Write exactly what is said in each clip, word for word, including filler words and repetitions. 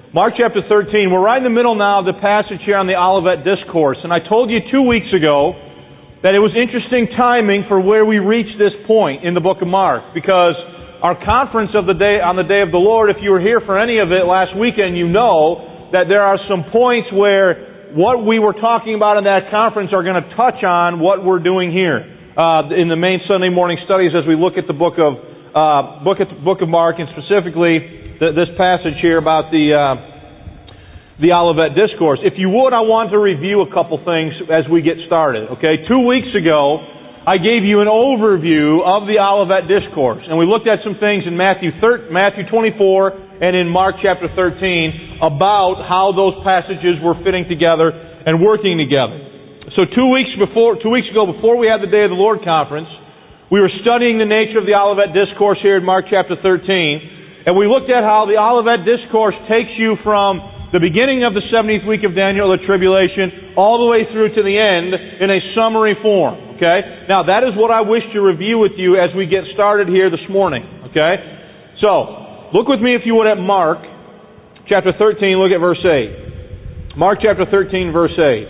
Mark chapter thirteen. We're right in the middle now of the passage here on the Olivet Discourse. And I told you two weeks ago that it was interesting timing for where we reached this point in the book of Mark. Because our conference of the day on the Day of the Lord, if you were here for any of it last weekend, you know that there are some points where what we were talking about in that conference are going to touch on what we're doing here uh, in the main Sunday morning studies as we look at the book of uh, book at the book of Mark, and specifically this passage here about the uh, the Olivet Discourse. If you would, I want to review a couple things as we get started. Okay, two weeks ago, I gave you an overview of the Olivet Discourse, and we looked at some things in Matthew twenty-four and in Mark chapter thirteen about how those passages were fitting together and working together. So two weeks before, two weeks ago, before we had the Day of the Lord conference, we were studying the nature of the Olivet Discourse here in Mark chapter thirteen. And we looked at how the Olivet Discourse takes you from the beginning of the seventieth week of Daniel, the tribulation, all the way through to the end in a summary form. Okay? Now, that is what I wish to review with you as we get started here this morning. Okay? So, look with me, if you would, at Mark chapter thirteen. Look at verse eight. Mark chapter thirteen, verse eight.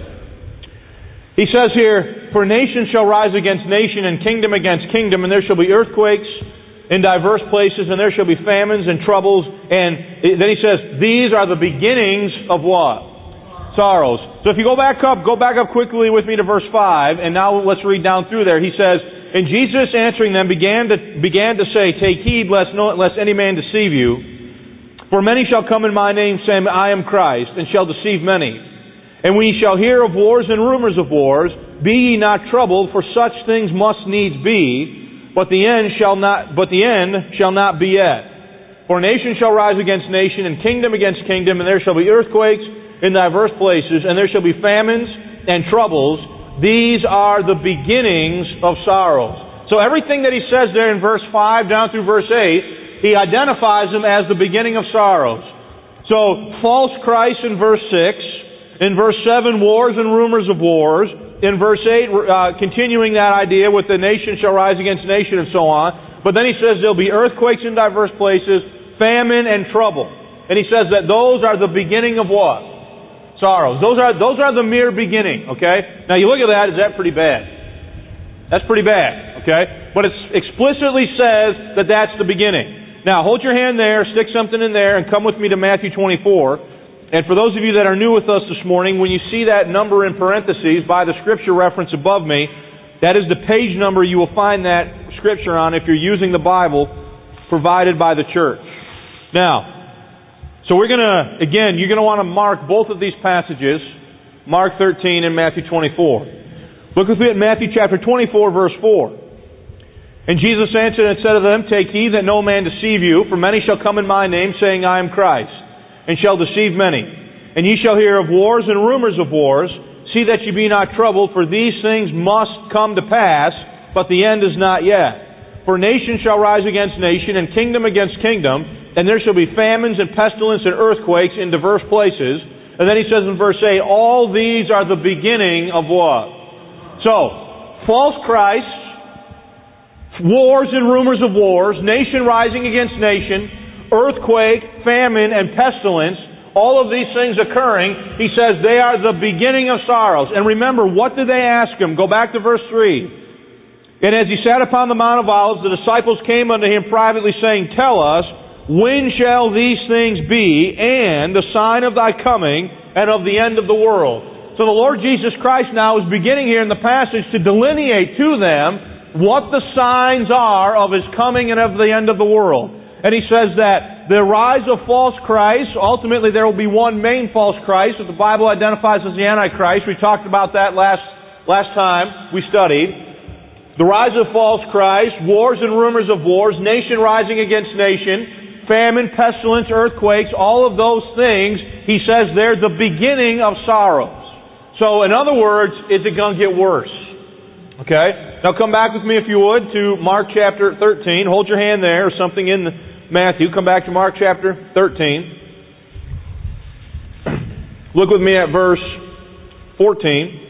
He says here, "For nation shall rise against nation, and kingdom against kingdom, and there shall be earthquakes in diverse places, and there shall be famines and troubles." And then he says, these are the beginnings of what? Sorrows. So if you go back up, go back up quickly with me to verse five, and now let's read down through there. He says, "And Jesus answering them began to began to say, Take heed lest, no, lest any man deceive you. For many shall come in my name, saying, I am Christ, and shall deceive many. And when ye shall hear of wars and rumors of wars, be ye not troubled, for such things must needs be. But the end shall not, but the end shall not be yet. For nation shall rise against nation, and kingdom against kingdom, and there shall be earthquakes in diverse places, and there shall be famines and troubles. These are the beginnings of sorrows." So everything that he says there in verse five down through verse eight, he identifies them as the beginning of sorrows. So false Christ in verse six, in verse seven, wars and rumors of wars. In verse eight, uh, continuing that idea with the nation shall rise against nation and so on. But then he says there'll be earthquakes in diverse places, famine and trouble. And he says that those are the beginning of what? Sorrows. Those are those are the mere beginning, okay? Now you look at that, is that pretty bad? That's pretty bad, okay? But it explicitly says that that's the beginning. Now hold your hand there, stick something in there, and come with me to Matthew twenty-four. And for those of you that are new with us this morning, when you see that number in parentheses by the scripture reference above me, that is the page number you will find that scripture on if you're using the Bible provided by the church. Now, so we're going to, again, you're going to want to mark both of these passages, Mark thirteen and Matthew twenty-four. Look with me at Matthew chapter twenty-four, verse four. "And Jesus answered and said to them, Take heed that no man deceive you, for many shall come in my name, saying, I am Christ, and shall deceive many. And ye shall hear of wars and rumors of wars. See that ye be not troubled, for these things must come to pass, but the end is not yet. For nation shall rise against nation, and kingdom against kingdom, and there shall be famines and pestilence and earthquakes in diverse places." And then he says in verse eight, all these are the beginning of what? So, false Christ, wars and rumors of wars, nation rising against nation, earthquake, famine, and pestilence, all of these things occurring, he says they are the beginning of sorrows. And remember, what did they ask him? Go back to verse three. "And as he sat upon the Mount of Olives, the disciples came unto him privately, saying, Tell us, when shall these things be, and the sign of thy coming, and of the end of the world?" So the Lord Jesus Christ now is beginning here in the passage to delineate to them what the signs are of his coming and of the end of the world. And he says that the rise of false Christ, ultimately there will be one main false Christ that the Bible identifies as the Antichrist. We talked about that last last time we studied. The rise of false Christ, wars and rumors of wars, nation rising against nation, famine, pestilence, earthquakes, all of those things, he says they're the beginning of sorrows. So in other words, is it going to get worse? Okay? Now come back with me, if you would, to Mark chapter thirteen. Hold your hand there, or something in Matthew. Come back to Mark chapter thirteen. Look with me at verse fourteen.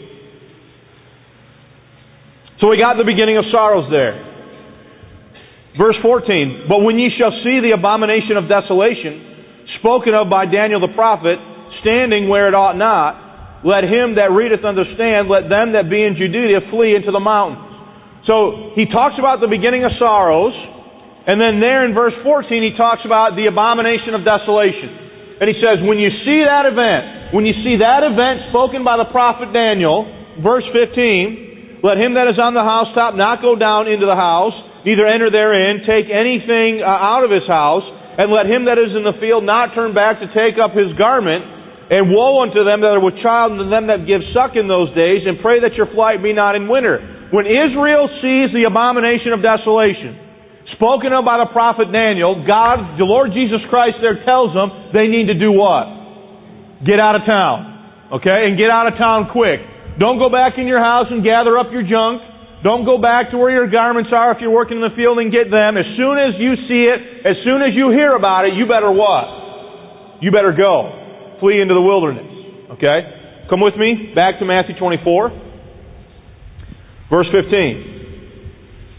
So we got the beginning of sorrows there. Verse fourteen. "But when ye shall see the abomination of desolation spoken of by Daniel the prophet, standing where it ought not, let him that readeth understand, let them that be in Judea flee into the mountains. So he talks about the beginning of sorrows, and then there in verse fourteen he talks about the abomination of desolation. And he says, when you see that event, when you see that event spoken by the prophet Daniel, verse fifteen, let him that is on the housetop not go down into the house, neither enter therein, take anything uh, out of his house, and let him that is in the field not turn back to take up his garment. And woe unto them that are with child, and to them that give suck in those days, and pray that your flight be not in winter. When Israel sees the abomination of desolation, spoken of by the prophet Daniel, God, the Lord Jesus Christ there tells them they need to do what? Get out of town. Okay? And get out of town quick. Don't go back in your house and gather up your junk. Don't go back to where your garments are if you're working in the field and get them. As soon as you see it, as soon as you hear about it, you better what? You better go. Flee into the wilderness. Okay? Come with me back to Matthew twenty-four. Verse fifteen.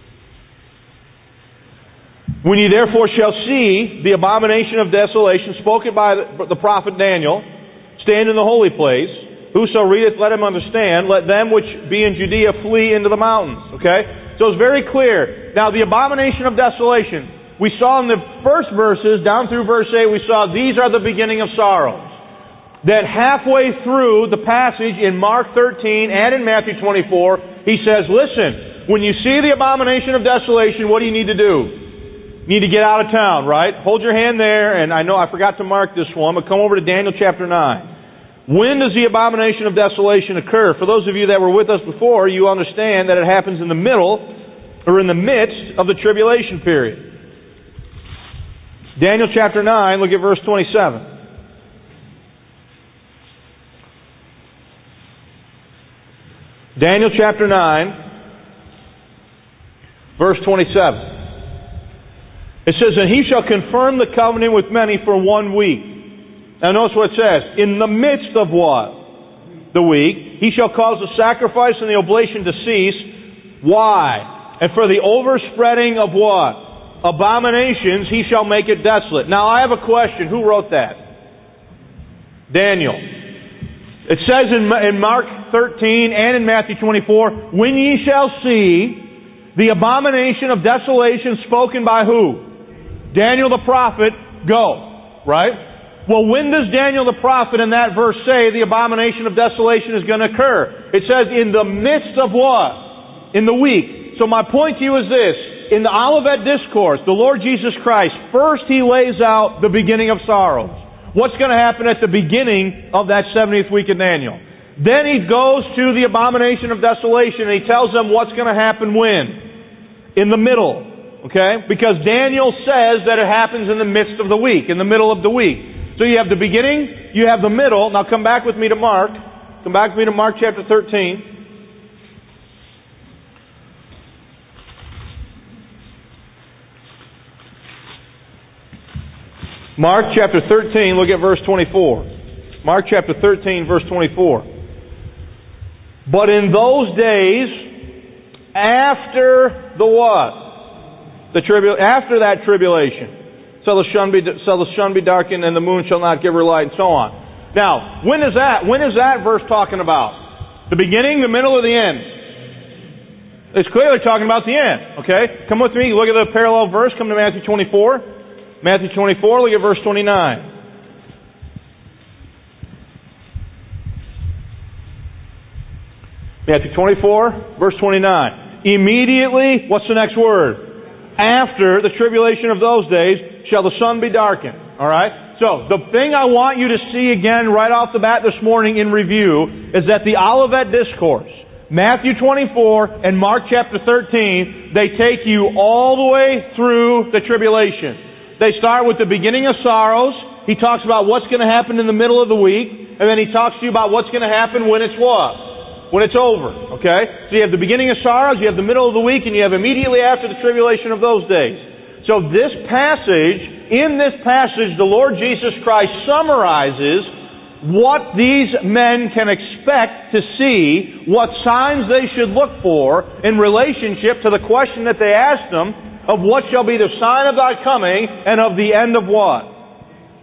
When ye therefore shall see the abomination of desolation spoken by the prophet Daniel, stand in the holy place, whoso readeth, let him understand, let them which be in Judea flee into the mountains. Okay? So it's very clear. Now the abomination of desolation, we saw in the first verses, down through verse eight, we saw these are the beginning of sorrows. Then halfway through the passage in Mark thirteen and in Matthew twenty-four, he says, listen, when you see the abomination of desolation, what do you need to do? You need to get out of town, right? Hold your hand there, and I know I forgot to mark this one, but come over to Daniel chapter nine. When does the abomination of desolation occur? For those of you that were with us before, you understand that it happens in the middle, or in the midst of the tribulation period. Daniel chapter nine, look at verse twenty-seven. Daniel chapter nine, verse twenty-seven. It says, and he shall confirm the covenant with many for one week. Now notice what it says. In the midst of what? The week. He shall cause the sacrifice and the oblation to cease. Why? And for the overspreading of what? Abominations, he shall make it desolate. Now I have a question. Who wrote that? Daniel. It says in, in Mark thirteen and in Matthew twenty-four, when ye shall see the abomination of desolation spoken by who? Daniel the prophet, go. Right? Well, when does Daniel the prophet in that verse say the abomination of desolation is going to occur? It says in the midst of what? In the week. So my point to you is this. In the Olivet Discourse, the Lord Jesus Christ, first He lays out the beginning of sorrows. What's going to happen at the beginning of that seventieth week of Daniel? Then He goes to the abomination of desolation and He tells them what's going to happen when? In the middle. Okay? Because Daniel says that it happens in the midst of the week, in the middle of the week. So you have the beginning, you have the middle. Now come back with me to Mark. Come back with me to Mark chapter thirteen. Mark chapter thirteen, look at verse twenty-four. Mark chapter thirteen, verse twenty-four. But in those days, after the what? The tribu- after that tribulation, shall the sun be shall the sun be darkened, and the moon shall not give her light, and so on. Now, when is that? When is that verse talking about? The beginning, the middle, or the end? It's clearly talking about the end. Okay, come with me. Look at the parallel verse. Come to Matthew twenty-four. Matthew twenty-four. Look at verse twenty-nine. Matthew twenty-four, verse twenty-nine. Immediately, what's the next word? After the tribulation of those days, shall the sun be darkened. Alright? So, the thing I want you to see again right off the bat this morning in review is that the Olivet Discourse, Matthew twenty-four and Mark chapter thirteen, they take you all the way through the tribulation. They start with the beginning of sorrows. He talks about what's going to happen in the middle of the week. And then He talks to you about what's going to happen when it's what? When it's over, okay? So you have the beginning of sorrows, you have the middle of the week, and you have immediately after the tribulation of those days. So this passage, in this passage, the Lord Jesus Christ summarizes what these men can expect to see, what signs they should look for in relationship to the question that they asked Him of what shall be the sign of Thy coming and of the end of what?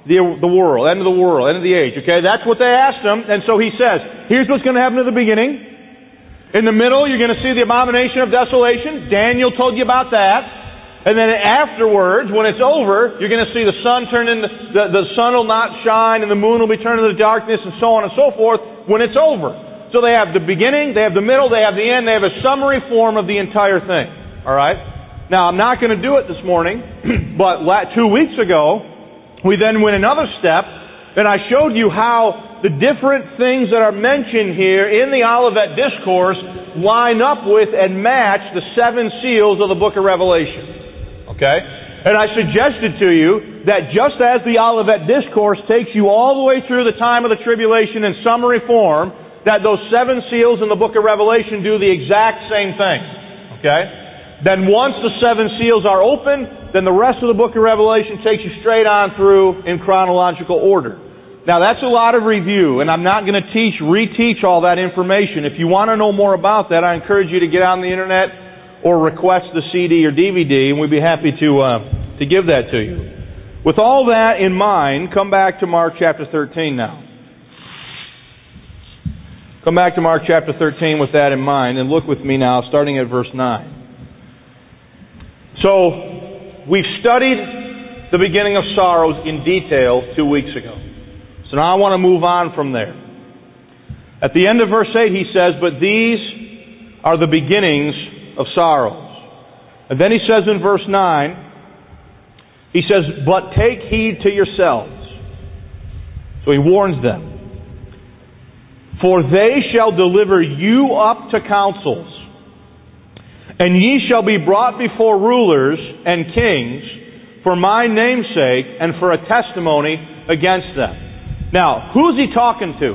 the, the world, end of the world, end of the age. Okay, that's what they asked him. And so he says, here's what's going to happen at the beginning. In the middle, you're going to see the abomination of desolation. Daniel told you about that. And then afterwards, when it's over, you're going to see the sun turn into, the, the sun will not shine and the moon will be turned into darkness and so on and so forth when it's over. So they have the beginning, they have the middle, they have the end, they have a summary form of the entire thing. Alright? Now, I'm not going to do it this morning, but two weeks ago, we then went another step, and I showed you how the different things that are mentioned here in the Olivet Discourse line up with and match the seven seals of the book of Revelation. Okay? And I suggested to you that just as the Olivet Discourse takes you all the way through the time of the tribulation in summary form, that those seven seals in the book of Revelation do the exact same thing. Okay? Then once the seven seals are open, then the rest of the book of Revelation takes you straight on through in chronological order. Now that's a lot of review, and I'm not going to teach, reteach all that information. If you want to know more about that, I encourage you to get on the internet or request the C D or D V D, and we'd be happy to uh, to give that to you. With all that in mind, come back to Mark chapter thirteen now. Come back to Mark chapter thirteen with that in mind, and look with me now, starting at verse nine. So, we've studied the beginning of sorrows in detail two weeks ago. So now I want to move on from there. At the end of verse eight he says, "But these are the beginnings of sorrows." And then he says in verse nine, he says, "But take heed to yourselves." So he warns them. "For they shall deliver you up to councils, and ye shall be brought before rulers and kings for my name's sake and for a testimony against them." Now, who's he talking to?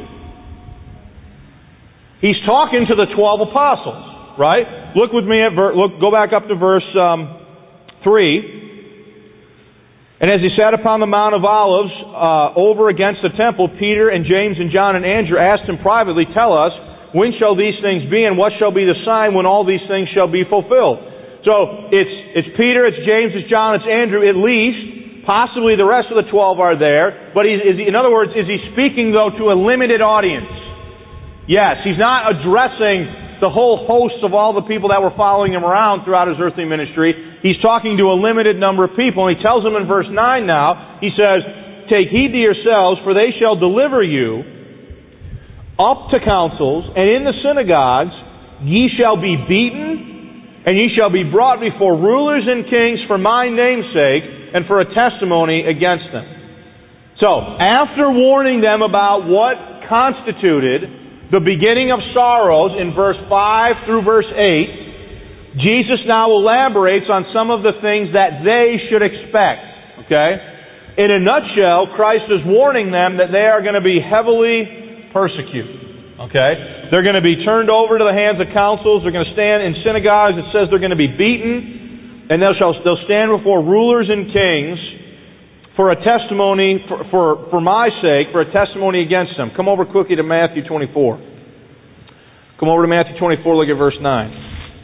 He's talking to the twelve apostles, right? Look with me at ver- look. Go back up to verse um, three. "And as he sat upon the Mount of Olives uh, over against the temple, Peter and James and John and Andrew asked him privately, 'Tell us, when shall these things be, and what shall be the sign when all these things shall be fulfilled?'" So it's it's Peter, it's James, it's John, it's Andrew, at least. Possibly the rest of the twelve are there. But he's, is he, in other words, is he speaking, though, to a limited audience? Yes, he's not addressing the whole host of all the people that were following him around throughout his earthly ministry. He's talking to a limited number of people. And he tells them in verse nine now, he says, "Take heed to yourselves, for they shall deliver you up to councils, and in the synagogues ye shall be beaten, and ye shall be brought before rulers and kings for my name's sake, and for a testimony against them." So, after warning them about what constituted the beginning of sorrows in verse five through verse eight, Jesus now elaborates on some of the things that they should expect. Okay? In a nutshell, Christ is warning them that they are going to be heavily persecuted. Okay? They're going to be turned over to the hands of councils. They're going to stand in synagogues. It says they're going to be beaten. And they'll, shall, they'll stand before rulers and kings for a testimony, for, for, for my sake, for a testimony against them. Come over quickly to Matthew twenty-four. Come over to Matthew twenty-four, look at verse nine.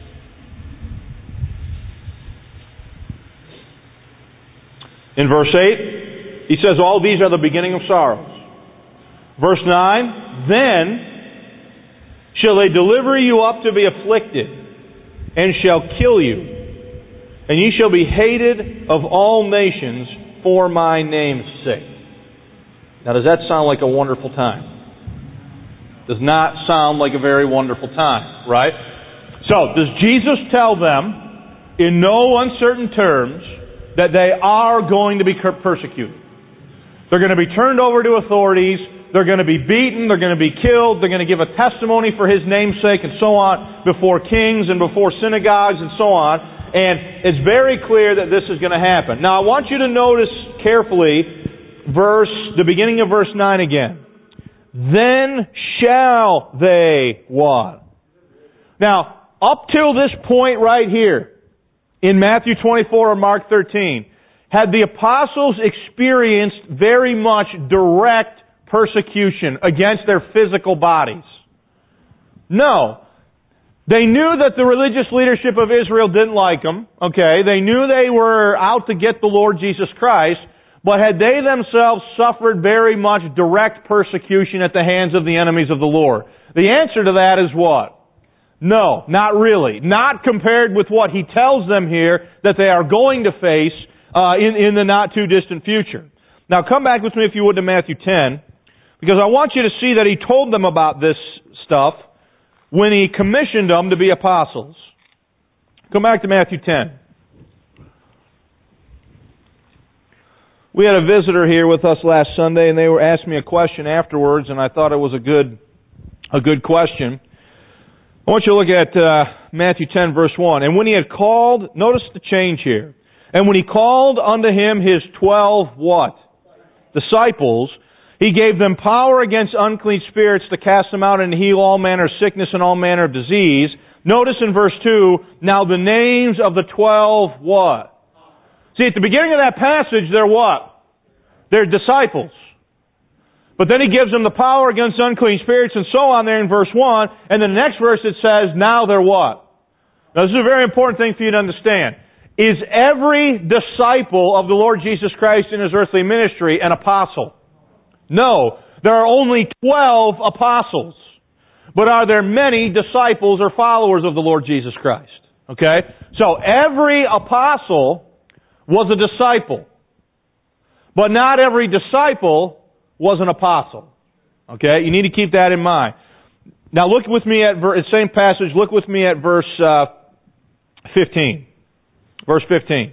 In verse eight, he says, "All these are the beginning of sorrows." Verse nine, "Then shall they deliver you up to be afflicted, and shall kill you. And ye shall be hated of all nations for my name's sake." Now, does that sound like a wonderful time? Does not sound like a very wonderful time, right? So, does Jesus tell them, in no uncertain terms, that they are going to be persecuted? They're going to be turned over to authorities. They're going to be beaten. They're going to be killed. They're going to give a testimony for His name's sake and so on before kings and before synagogues and so on. And it's very clear that this is going to happen. Now, I want you to notice carefully verse, the beginning of verse nine again. "Then shall they" what? Now, up till this point right here, in Matthew twenty-four or Mark thirteen, had the apostles experienced very much direct persecution against their physical bodies? No. They knew that the religious leadership of Israel didn't like them. Okay, they knew they were out to get the Lord Jesus Christ. but had they themselves suffered very much direct persecution at the hands of the enemies of the Lord? The answer to that is what? No, not really. Not compared with what he tells them here that they are going to face uh, in, in the not too distant future. Now come back with me, if you would, to Matthew ten, because I want you to see that he told them about this stuff when he commissioned them to be apostles. Come back to Matthew ten. We had a visitor here with us last Sunday, and they were asking me a question afterwards, and I thought it was a good, a good question. I want you to look at uh, Matthew ten, verse one. And when he had called, notice the change here. And when he called unto him his twelve what? Disciples, he gave them power against unclean spirits to cast them out and to heal all manner of sickness and all manner of disease. Notice in verse two, now the names of the twelve what? See, at the beginning of that passage, they're what? They're disciples. But then he gives them the power against unclean spirits and so on there in verse one. And then the next verse it says, now they're what? Now this is a very important thing for you to understand. Is every disciple of the Lord Jesus Christ in His earthly ministry an apostle? No. There are only twelve apostles. But are there many disciples or followers of the Lord Jesus Christ? Okay? So every apostle was a disciple. But not every disciple was an apostle. Okay? You need to keep that in mind. Now look with me at the same passage. Look with me at verse uh, fifteen. Verse fifteen.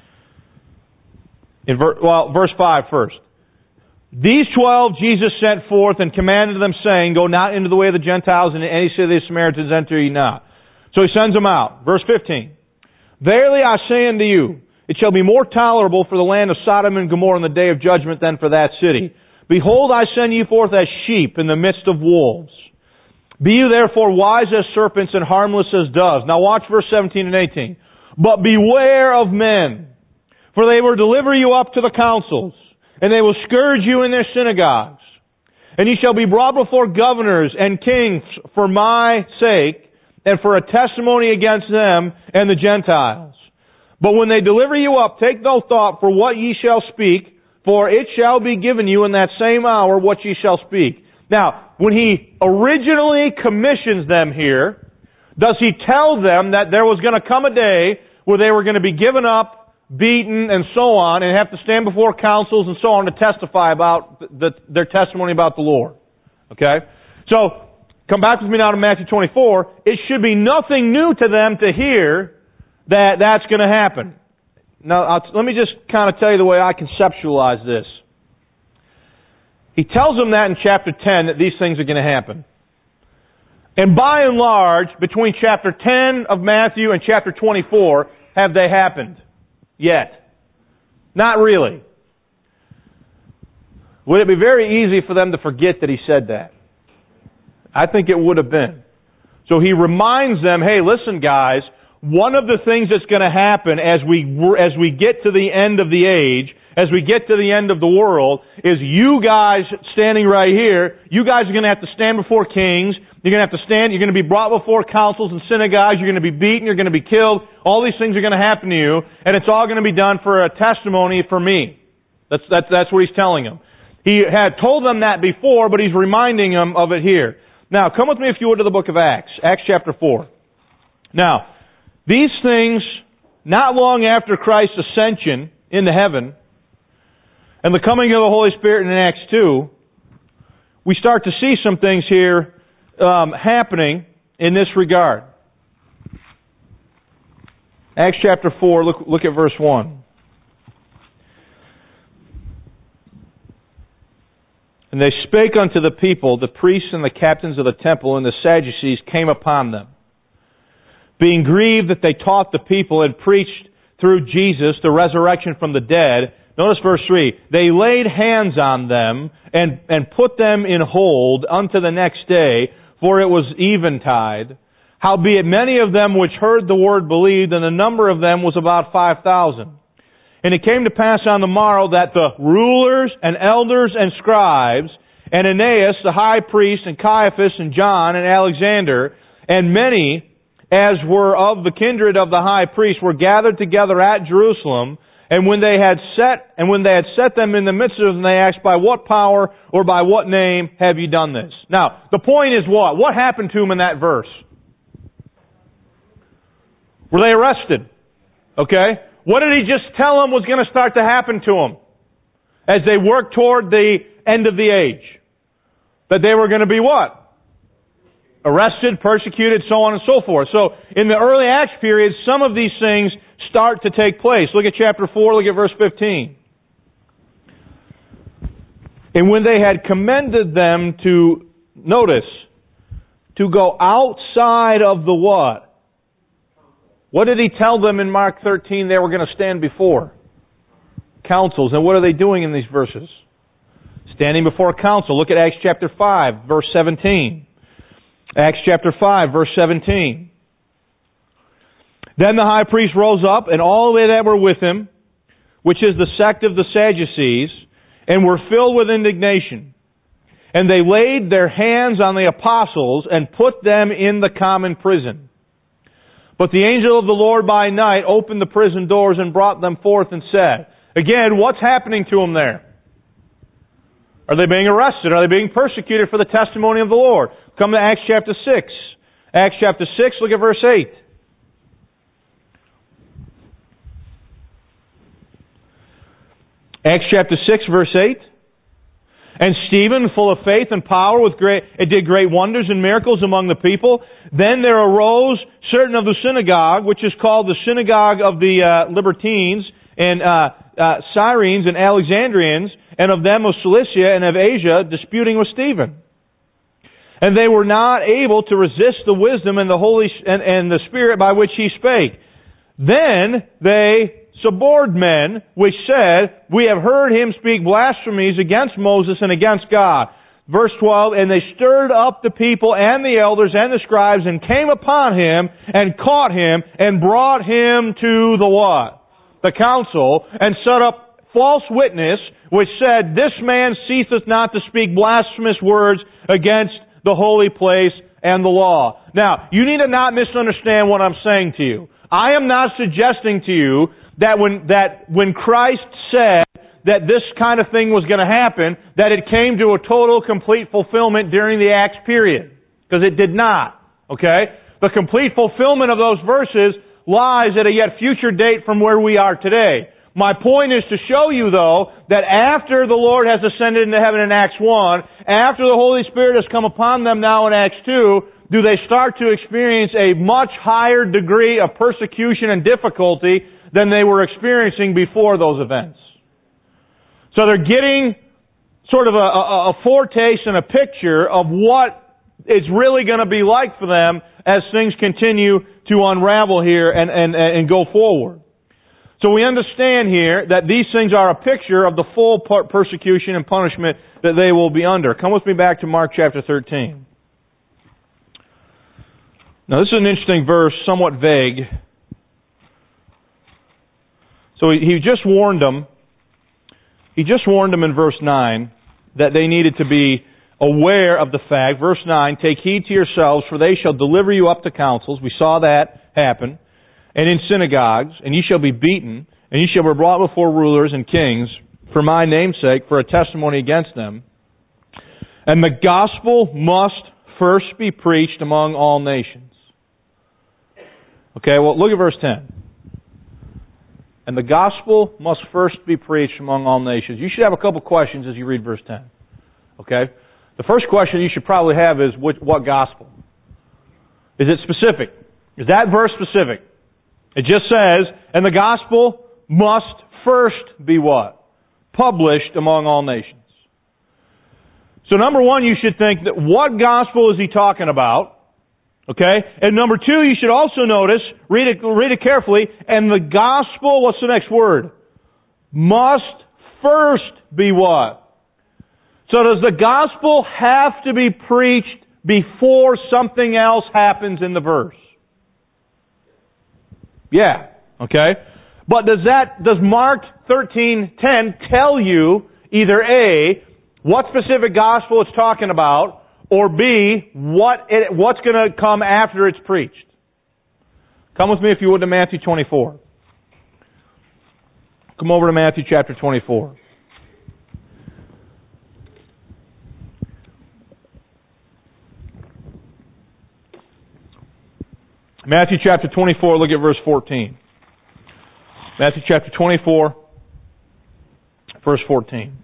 In ver- well, verse five first. These twelve Jesus sent forth and commanded them, saying, go not into the way of the Gentiles, and in any city of the Samaritans enter ye not. So he sends them out. Verse fifteen. Verily I say unto you, it shall be more tolerable for the land of Sodom and Gomorrah in the day of judgment than for that city. Behold, I send you forth as sheep in the midst of wolves. Be you therefore wise as serpents and harmless as doves. Now watch verse seventeen and eighteen. But beware of men, for they will deliver you up to the councils, and they will scourge you in their synagogues. And ye shall be brought before governors and kings for my sake, and for a testimony against them and the Gentiles. But when they deliver you up, take no thought for what ye shall speak, for it shall be given you in that same hour what ye shall speak. Now, when he originally commissions them here, does he tell them that there was going to come a day where they were going to be given up, beaten, and so on, and have to stand before councils and so on to testify about the, their testimony about the Lord? Okay? So, come back with me now to Matthew twenty-four. It should be nothing new to them to hear that that's going to happen. Now, I'll, let me just kind of tell you the way I conceptualize this. He tells them that in chapter ten that these things are going to happen. And by and large, between chapter ten of Matthew and chapter twenty-four, have they happened yet? Not really. Would it be very easy for them to forget that he said that? I think it would have been. So he reminds them, hey, listen guys, one of the things that's going to happen as we as we get to the end of the age, as we get to the end of the world, is you guys standing right here, you guys are going to have to stand before kings, you're going to have to stand, you're going to be brought before councils and synagogues, you're going to be beaten, you're going to be killed, all these things are going to happen to you, and it's all going to be done for a testimony for me. That's, that's, that's what he's telling them. He had told them that before, but he's reminding them of it here. Now, come with me if you would to the book of Acts, Acts chapter four. Now, these things, not long after Christ's ascension into heaven, and the coming of the Holy Spirit in Acts two, we start to see some things here um, happening in this regard. Acts chapter four, look, look at verse one. And they spake unto the people, the priests and the captains of the temple and the Sadducees came upon them, being grieved that they taught the people and preached through Jesus the resurrection from the dead. Notice verse three. They laid hands on them and, and put them in hold unto the next day, for it was eventide. Howbeit many of them which heard the word believed, and the number of them was about five thousand. And it came to pass on the morrow that the rulers and elders and scribes, and Ananias the high priest, and Caiaphas, and John, and Alexander, and many as were of the kindred of the high priest, were gathered together at Jerusalem, And when they had set, and when they had set them in the midst of them, they asked, by what power or by what name have you done this? Now, the point is what? What happened to them in that verse? Were they arrested? Okay? What did he just tell them was going to start to happen to them as they worked toward the end of the age? That they were going to be what? Arrested, persecuted, so on and so forth. So, in the early Acts period, some of these things start to take place. Look at chapter four, look at verse fifteen. And when they had commended them to, notice, to go outside of the what? What did he tell them in Mark thirteen they were going to stand before? Councils. And what are they doing in these verses? Standing before a council. Look at Acts chapter five, verse seventeen. Acts chapter five, verse seventeen. Then the high priest rose up, and all they that were with him, which is the sect of the Sadducees, and were filled with indignation. And they laid their hands on the apostles, and put them in the common prison. But the angel of the Lord by night opened the prison doors, and brought them forth, and said, again, what's happening to them there? Are they being arrested? Are they being persecuted for the testimony of the Lord? Come to Acts chapter six. Acts chapter six, look at verse eight. Acts chapter six, verse eight. And Stephen, full of faith and power, with great, it did great wonders and miracles among the people. Then there arose certain of the synagogue, which is called the synagogue of the uh, Libertines, and uh, uh, Cyrenes and Alexandrians, and of them of Cilicia and of Asia, disputing with Stephen. And they were not able to resist the wisdom and the Holy and, and the Spirit by which he spake. Then they suborned men, which said, we have heard him speak blasphemies against Moses and against God. Verse twelve, and they stirred up the people and the elders and the scribes, and came upon him, and caught him, and brought him to the what? The council, and set up false witness, which said, this man ceaseth not to speak blasphemous words against the holy place and the law. Now, you need to not misunderstand what I'm saying to you. I am not suggesting to you that when, that when Christ said that this kind of thing was going to happen, that it came to a total, complete fulfillment during the Acts period. Because it did not. Okay? The complete fulfillment of those verses lies at a yet future date from where we are today. My point is to show you, though, that after the Lord has ascended into heaven in Acts one, after the Holy Spirit has come upon them now in Acts two, do they start to experience a much higher degree of persecution and difficulty than they were experiencing before those events. So they're getting sort of a, a, a foretaste and a picture of what it's really going to be like for them as things continue to unravel here and, and, and go forward. So we understand here that these things are a picture of the full persecution and punishment that they will be under. Come with me back to Mark chapter thirteen. Now this is an interesting verse, somewhat vague. So he, he just warned them, he just warned them in verse nine that they needed to be aware of the fact. Verse nine, take heed to yourselves, for they shall deliver you up to councils. We saw that happen. And in synagogues, and ye shall be beaten, and ye shall be brought before rulers and kings, for my name's sake, for a testimony against them. And the gospel must first be preached among all nations. Okay, well, look at verse ten. And the gospel must first be preached among all nations. You should have a couple questions as you read verse ten. Okay? The first question you should probably have is, what, what gospel? Is it specific? Is that verse specific? It just says, and the gospel must first be what? Published among all nations. So number one, you should think that what gospel is he talking about? Okay? And number two, you should also notice, read it, read it carefully, and the gospel, what's the next word? Must first be what? So does the gospel have to be preached before something else happens in the verse? Yeah. Okay? But does that, does Mark thirteen ten tell you either A, what specific gospel it's talking about, or B, what it, what's going to come after it's preached? Come with me, if you would, to Matthew twenty-four. Come over to Matthew chapter twenty-four. Matthew chapter twenty-four, look at verse fourteen. Matthew chapter twenty-four, verse fourteen.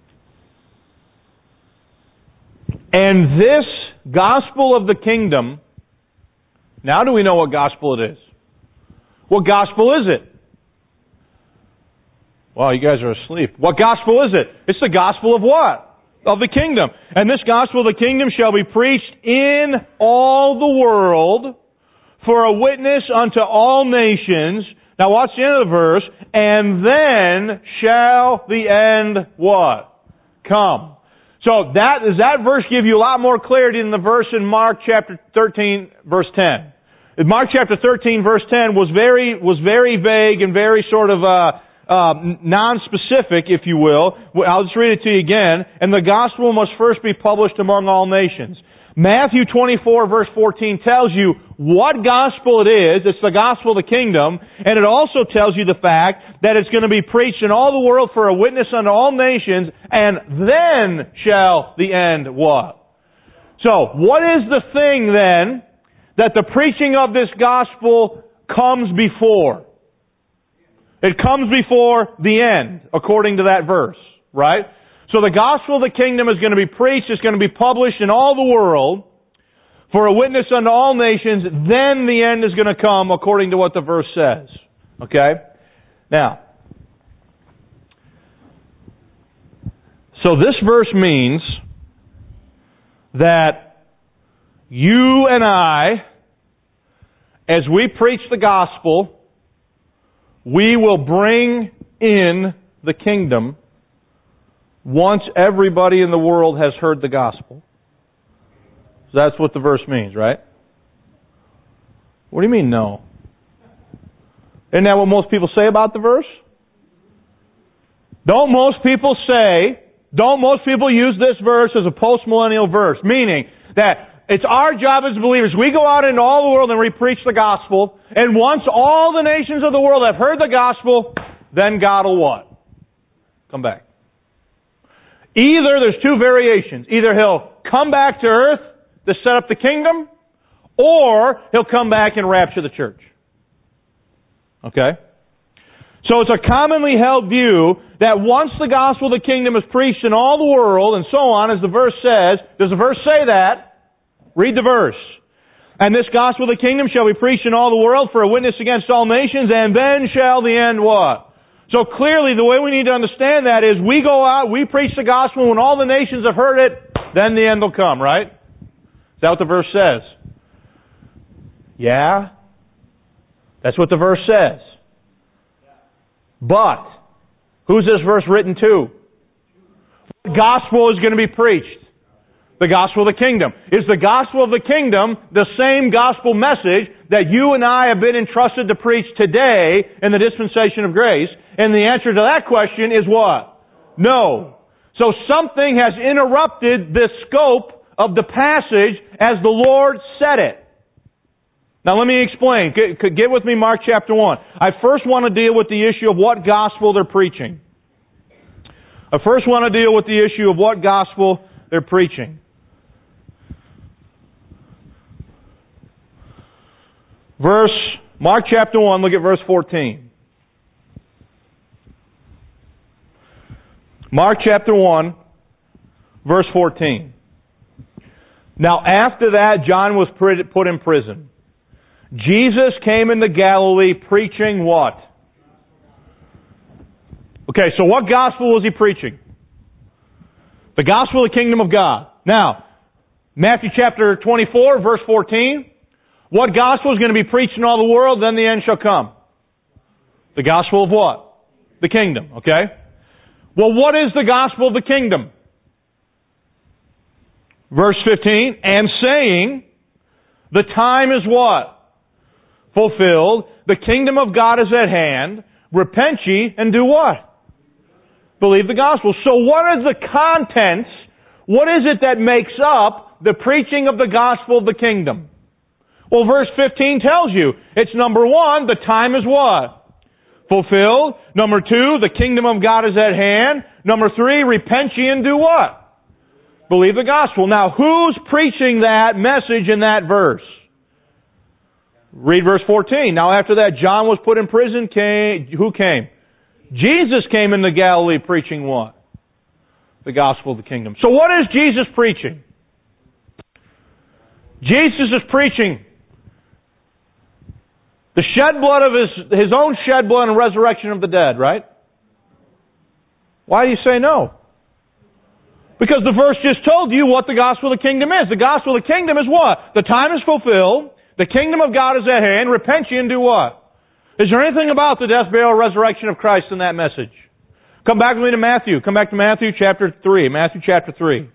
And this gospel of the kingdom, now do we know what gospel it is? What gospel is it? Well, you guys are asleep. What gospel is it? It's the gospel of what? Of the kingdom. And this gospel of the kingdom shall be preached in all the world for a witness unto all nations. Now watch the end of the verse. And then shall the end what? Come. So that, does that verse give you a lot more clarity than the verse in Mark chapter thirteen, verse ten? In Mark chapter thirteen, verse ten was very, was very vague and very sort of, uh, uh, non-specific, if you will. I'll just read it to you again. And the gospel must first be published among all nations. Matthew twenty-four verse fourteen tells you what gospel it is. It's the gospel of the kingdom. And it also tells you the fact that it's going to be preached in all the world for a witness unto all nations. And then shall the end what? So, what is the thing then that the preaching of this gospel comes before? It comes before the end, according to that verse. Right? So the gospel of the kingdom is going to be preached, it's going to be published in all the world for a witness unto all nations, then the end is going to come according to what the verse says. Okay? Now, so this verse means that you and I, as we preach the gospel, we will bring in the kingdom once everybody in the world has heard the gospel. So that's what the verse means, right? What do you mean, no? Isn't that what most people say about the verse? Don't most people say, don't most people use this verse as a post-millennial verse, meaning that it's our job as believers. We go out into all the world and we preach the gospel, and once all the nations of the world have heard the gospel, then God will what? Come back. Either there's two variations. Either He'll come back to earth to set up the kingdom, or He'll come back and rapture the church. Okay? So it's a commonly held view that once the gospel of the kingdom is preached in all the world, and so on, as the verse says, does the verse say that? Read the verse. And this gospel of the kingdom shall be preached in all the world for a witness against all nations, and then shall the end what? So clearly, the way we need to understand that is we go out, we preach the gospel, when all the nations have heard it, then the end will come, right? Is that what the verse says? Yeah? That's what the verse says. But, who's this verse written to? What gospel is going to be preached? The gospel of the kingdom. Is the gospel of the kingdom the same gospel message that you and I have been entrusted to preach today in the dispensation of grace? And the answer to that question is what? No. So something has interrupted the scope of the passage as the Lord said it. Now let me explain. Get, get with me Mark chapter one. I first want to deal with the issue of what gospel they're preaching. I first want to deal with the issue of what gospel they're preaching. Verse, Mark chapter one, look at verse fourteen. Mark chapter one, verse fourteen. Now after that, John was put in prison. Jesus came into Galilee preaching what? Okay, so what gospel was He preaching? The gospel of the kingdom of God. Now, Matthew chapter twenty-four, verse fourteen. What gospel is going to be preached in all the world? Then the end shall come. The gospel of what? The kingdom, okay? Well, what is the gospel of the kingdom? Verse fifteen, and saying, the time is what? Fulfilled. The kingdom of God is at hand. Repent ye and do what? Believe the gospel. So what are the contents? What is it that makes up the preaching of the gospel of the kingdom? Well, verse fifteen tells you, it's number one, the time is what? fulfilled. Number two, the kingdom of God is at hand. Number three, repent ye and do what? Believe the gospel. Now, who's preaching that message in that verse? Read verse fourteen. Now, after that, John was put in prison. Came, who came? Jesus came into Galilee preaching what? The gospel of the kingdom. So what is Jesus preaching? Jesus is preaching the shed blood of His, His own shed blood and resurrection of the dead, right? Why do you say no? Because the verse just told you what the gospel of the kingdom is. The gospel of the kingdom is what? The time is fulfilled. The kingdom of God is at hand. Repent ye and do what? Is there anything about the death, burial, resurrection of Christ in that message? Come back with me to Matthew. Come back to Matthew chapter three. Matthew chapter three.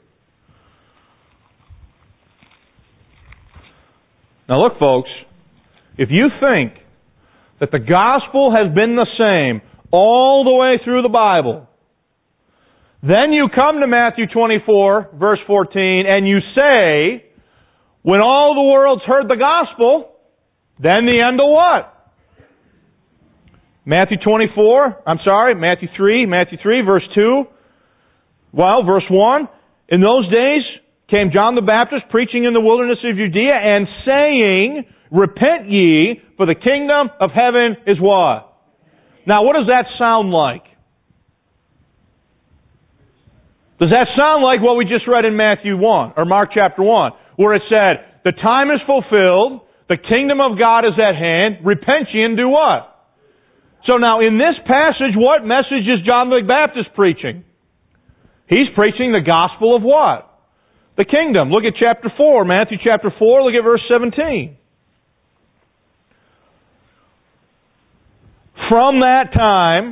Now look, folks. If you think that the gospel has been the same all the way through the Bible, then you come to Matthew twenty-four, verse fourteen, and you say, when all the world's heard the gospel, then the end of what? Matthew twenty-four, I'm sorry, Matthew three, Matthew three, verse two. Well, verse one, in those days came John the Baptist preaching in the wilderness of Judea and saying, repent ye, for the kingdom of heaven is what? Now, what does that sound like? Does that sound like what we just read in Matthew one, or Mark chapter one, where it said, the time is fulfilled, the kingdom of God is at hand, repent ye and do what? So now, in this passage, what message is John the Baptist preaching? He's preaching the gospel of what? The kingdom. Look at chapter four, Matthew chapter four, look at verse seventeen. From that time,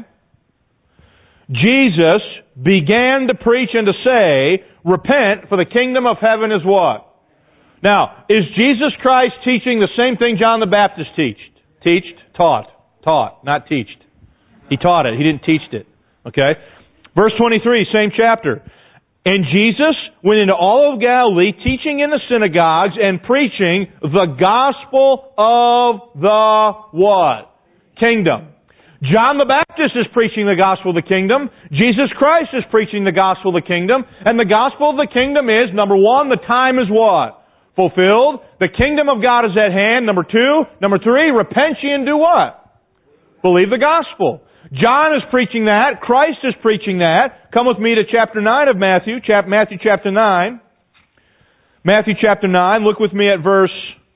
Jesus began to preach and to say, repent, for the kingdom of heaven is what? Now, is Jesus Christ teaching the same thing John the Baptist teached? Teached? Taught. Taught, not teached. He taught it. He didn't teach it. Okay? Verse twenty-three, same chapter. And Jesus went into all of Galilee, teaching in the synagogues and preaching the gospel of the what? Kingdom. John the Baptist is preaching the gospel of the kingdom. Jesus Christ is preaching the gospel of the kingdom. And the gospel of the kingdom is, number one, the time is what? Fulfilled. The kingdom of God is at hand. Number two. Number three, repent ye and do what? Believe the gospel. John is preaching that. Christ is preaching that. Come with me to chapter nine of Matthew. Chap- Matthew chapter nine. Matthew chapter nine. Look with me at verse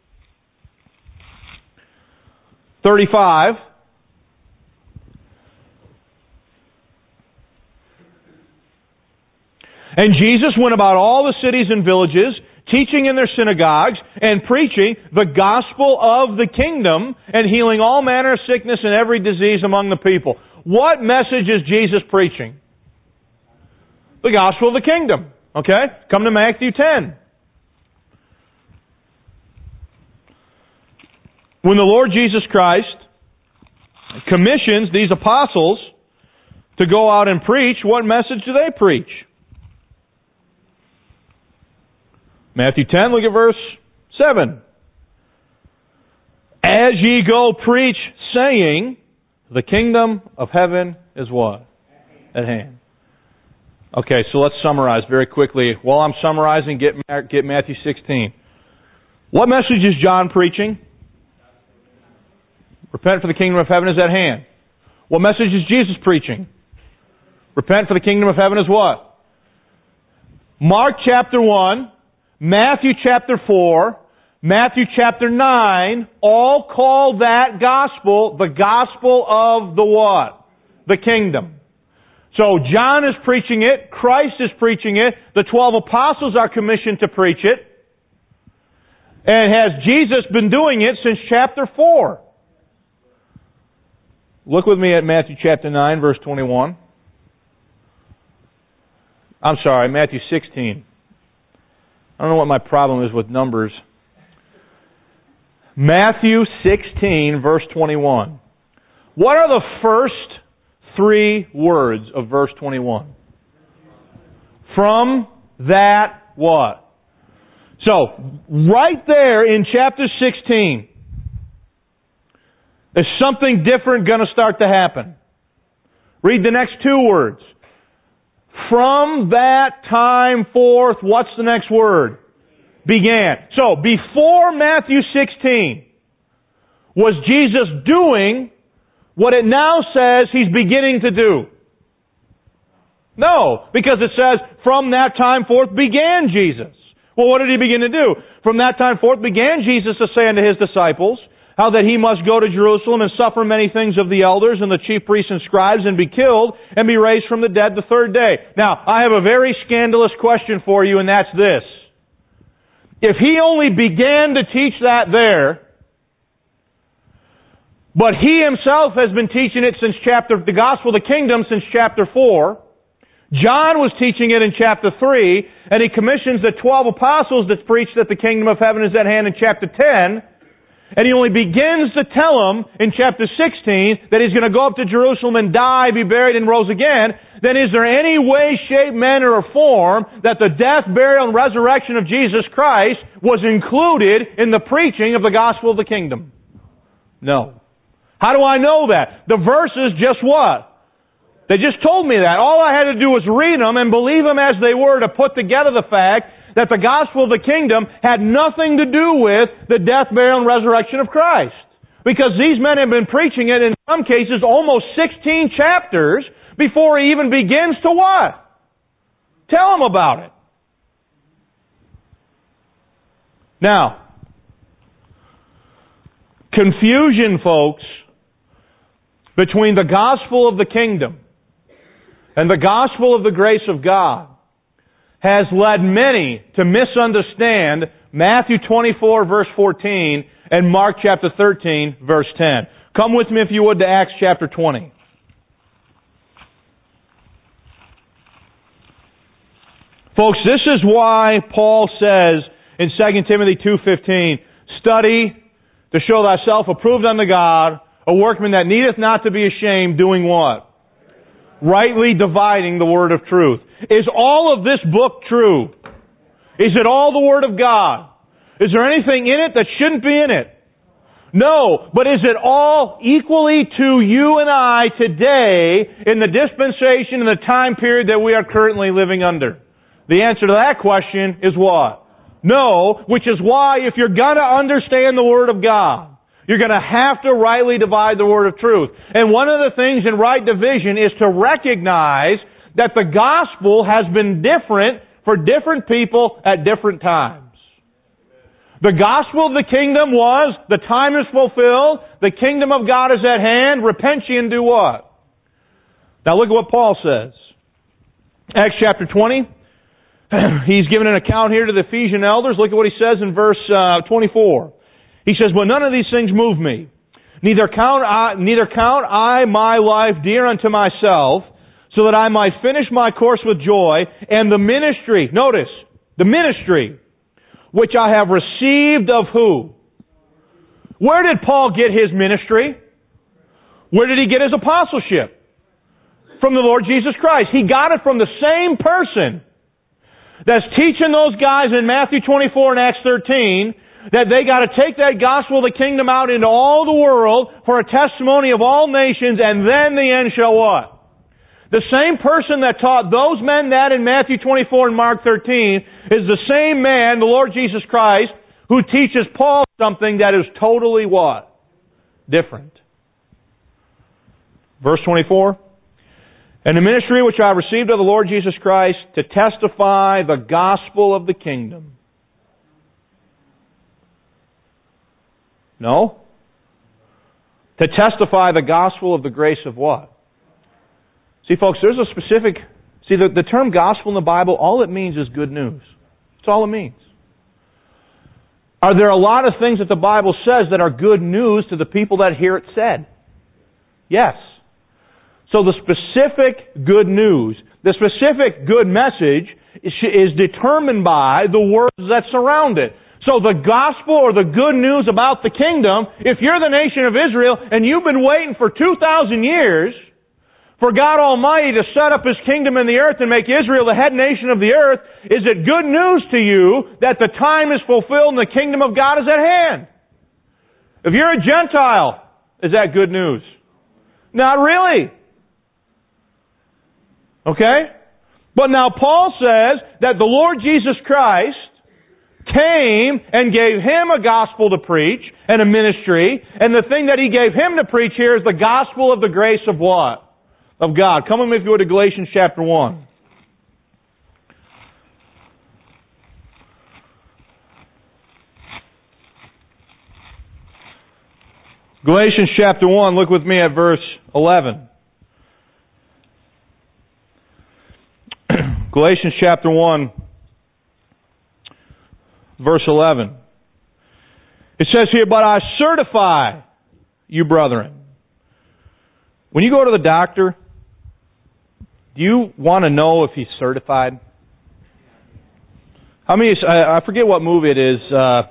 thirty-five. And Jesus went about all the cities and villages, teaching in their synagogues and preaching the gospel of the kingdom and healing all manner of sickness and every disease among the people. What message is Jesus preaching? The gospel of the kingdom. Okay? Come to Matthew ten. When the Lord Jesus Christ commissions these apostles to go out and preach, what message do they preach? Matthew ten, look at verse seven. As ye go preach, saying, the kingdom of heaven is what? At hand. Okay, so let's summarize very quickly. While I'm summarizing, get, get Matthew sixteen. What message is John preaching? Repent, for the kingdom of heaven is at hand. What message is Jesus preaching? Repent, for the kingdom of heaven is what? Mark chapter one, Matthew chapter four, Matthew chapter nine, all call that gospel the gospel of the what? The kingdom. So John is preaching it, Christ is preaching it, the twelve apostles are commissioned to preach it. And has Jesus been doing it since chapter four? Look with me at Matthew chapter nine, verse twenty-one. I'm sorry, Matthew sixteen. I don't know what my problem is with numbers. Matthew sixteen, verse twenty-one. What are the first three words of verse twenty-one? From that what? So, right there in chapter sixteen, Is something different going to start to happen? Read the next two words. From that time forth, what's the next word? Began. So, before Matthew sixteen, was Jesus doing what it now says He's beginning to do? No, because it says, from that time forth began Jesus. Well, what did He begin to do? From that time forth began Jesus to say unto His disciples, how that He must go to Jerusalem and suffer many things of the elders and the chief priests and scribes and be killed and be raised from the dead the third day. Now, I have a very scandalous question for you, and that's this. If He only began to teach that there, but He Himself has been teaching it since chapter, the gospel of the kingdom since chapter four, John was teaching it in chapter three, and he commissions the twelve apostles that preach that the kingdom of heaven is at hand in chapter ten, and he only begins to tell them in chapter sixteen that he's going to go up to Jerusalem and die, be buried, and rose again. Then is there any way, shape, manner, or form that the death, burial, and resurrection of Jesus Christ was included in the preaching of the gospel of the kingdom? No. How do I know that? The verses just what? They just told me that. All I had to do was read them and believe them as they were to put together the fact that the gospel of the kingdom had nothing to do with the death, burial, and resurrection of Christ. Because these men have been preaching it in some cases almost sixteen chapters before he even begins to what? Tell them about it. Now, confusion, folks, between the gospel of the kingdom and the gospel of the grace of God has led many to misunderstand Matthew twenty-four, verse fourteen, and Mark chapter thirteen, verse ten. Come with me, if you would, to Acts chapter twenty. Folks, this is why Paul says in Second Timothy two fifteen, study to show thyself approved unto God, a workman that needeth not to be ashamed, doing what? Rightly dividing the word of truth. Is all of this book true? Is it all the Word of God? Is there anything in it that shouldn't be in it? No, but is it all equally to you and I today in the dispensation and the time period that we are currently living under? The answer to that question is what? No, which is why if you're going to understand the Word of God, you're going to have to rightly divide the word of truth. And one of the things in right division is to recognize that the gospel has been different for different people at different times. The gospel of the kingdom was, the time is fulfilled, the kingdom of God is at hand, repent ye and do what? Now look at what Paul says. Acts chapter twenty. He's given an account here to the Ephesian elders. Look at what he says in verse uh, twenty-four. He says, but none of these things move me. Neither count I, neither count I my life dear unto myself, so that I might finish my course with joy, and the ministry, notice, the ministry, which I have received of who? Where did Paul get his ministry? Where did he get his apostleship? From the Lord Jesus Christ. He got it from the same person that's teaching those guys in Matthew twenty-four and Acts thirteen that they got to take that gospel of the kingdom out into all the world for a testimony of all nations, and then the end shall what? The same person that taught those men that in Matthew twenty-four and Mark thirteen is the same man, the Lord Jesus Christ, who teaches Paul something that is totally what? Different. Verse twenty-four. And the ministry which I received of the Lord Jesus Christ to testify the gospel of the kingdom. No. To testify the gospel of the grace of what? See, folks, there's a specific... See, the, the term gospel in the Bible, all it means is good news. That's all it means. Are there a lot of things that the Bible says that are good news to the people that hear it said? Yes. So the specific good news, the specific good message is, is determined by the words that surround it. So the gospel or the good news about the kingdom, if you're the nation of Israel and you've been waiting for two thousand years for God Almighty to set up His kingdom in the earth and make Israel the head nation of the earth, is it good news to you that the time is fulfilled and the kingdom of God is at hand? If you're a Gentile Is that good news? Not really. Okay? But now Paul says that the Lord Jesus Christ came and gave him a gospel to preach and a ministry, and the thing that he gave him to preach here is the gospel of the grace of what? Of God. Come with me if you would to Galatians chapter one. Galatians chapter one, look with me at verse eleven. Galatians chapter one, verse eleven. It says here, "But I certify you, brethren." When you go to the doctor, do you want to know if he's certified? How many, I forget what movie it is. Uh,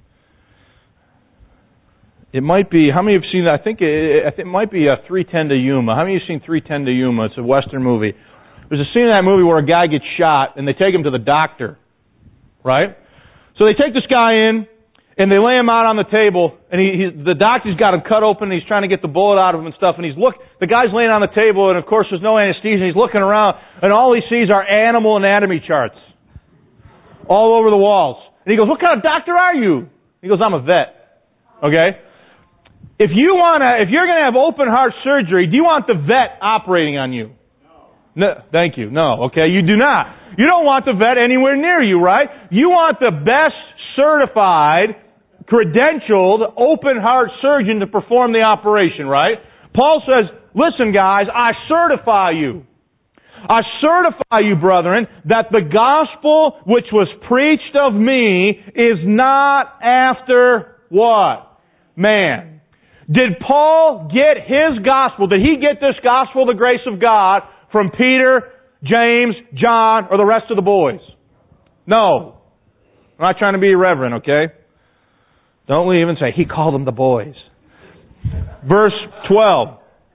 it might be, how many have seen that? I think it, I think it might be a three ten to Yuma. How many have seen three ten to Yuma? It's a Western movie. There's a scene in that movie where a guy gets shot and they take him to the doctor. Right? So they take this guy in and they lay him out on the table, and he, he the doctor's got him cut open and he's trying to get the bullet out of him and stuff, and he's look the guy's laying on the table, and of course there's no anesthesia, and he's looking around, and all he sees are animal anatomy charts all over the walls. And he goes, "What kind of doctor are you?" He goes, "I'm a vet." Okay? If you wanna if you're gonna have open heart surgery, do you want the vet operating on you? No, thank you. No, okay, you do not. You don't want the vet anywhere near you, right? You want the best certified, credentialed, open heart surgeon to perform the operation, right? Paul says, "Listen, guys, I certify you. I certify you, brethren, that the gospel which was preached of me is not after what? Man." Did Paul get his gospel? Did he get this gospel, the grace of God, from Peter, James, John, or the rest of the boys? No. I'm not trying to be irreverent, okay? Don't leave and say, he called them the boys. Verse twelve.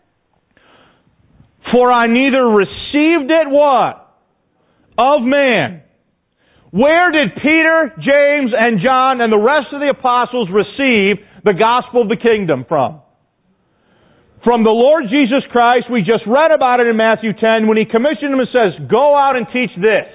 "For I neither received it," what? "Of man." Where did Peter, James, and John, and the rest of the apostles receive the gospel of the kingdom from? From the Lord Jesus Christ. We just read about it in Matthew ten when he commissioned them and says, "Go out and teach this."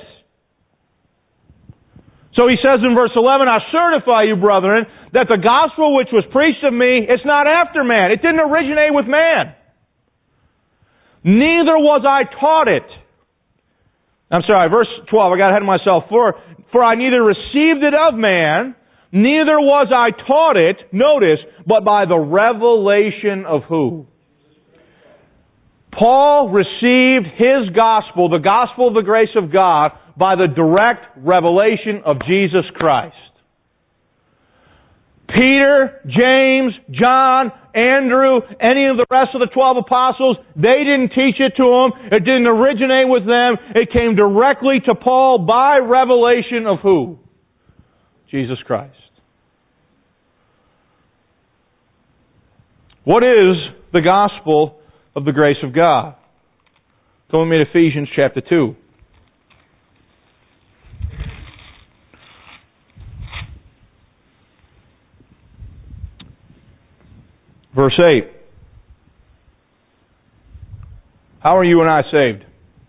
So he says in verse eleven, "I certify you, brethren, that the gospel which was preached of me, it's not after man." It didn't originate with man. "Neither was I taught it." I'm sorry, verse twelve, I got ahead of myself. For, for I neither received it of man, neither was I taught it, notice, but by the revelation of who? Paul received his gospel, the gospel of the grace of God, by the direct revelation of Jesus Christ. Peter, James, John, Andrew, any of the rest of the twelve apostles, they didn't teach it to them. It didn't originate with them. It came directly to Paul by revelation of who? Jesus Christ. What is the gospel of the grace of God? Go with me to Ephesians chapter two. Verse eight. How are you and I saved?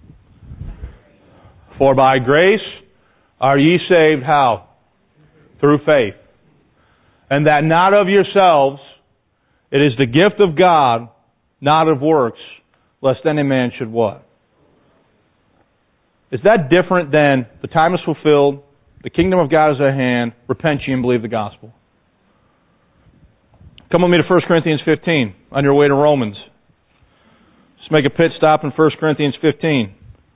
For by grace are ye saved, how? Through faith. And that not of yourselves, it is the gift of God, not of works, lest any man should what? Is that different than the time is fulfilled, the kingdom of God is at hand, repent ye and believe the gospel? Come with me to First Corinthians fifteen on your way to Romans. Let's make a pit stop in First Corinthians fifteen.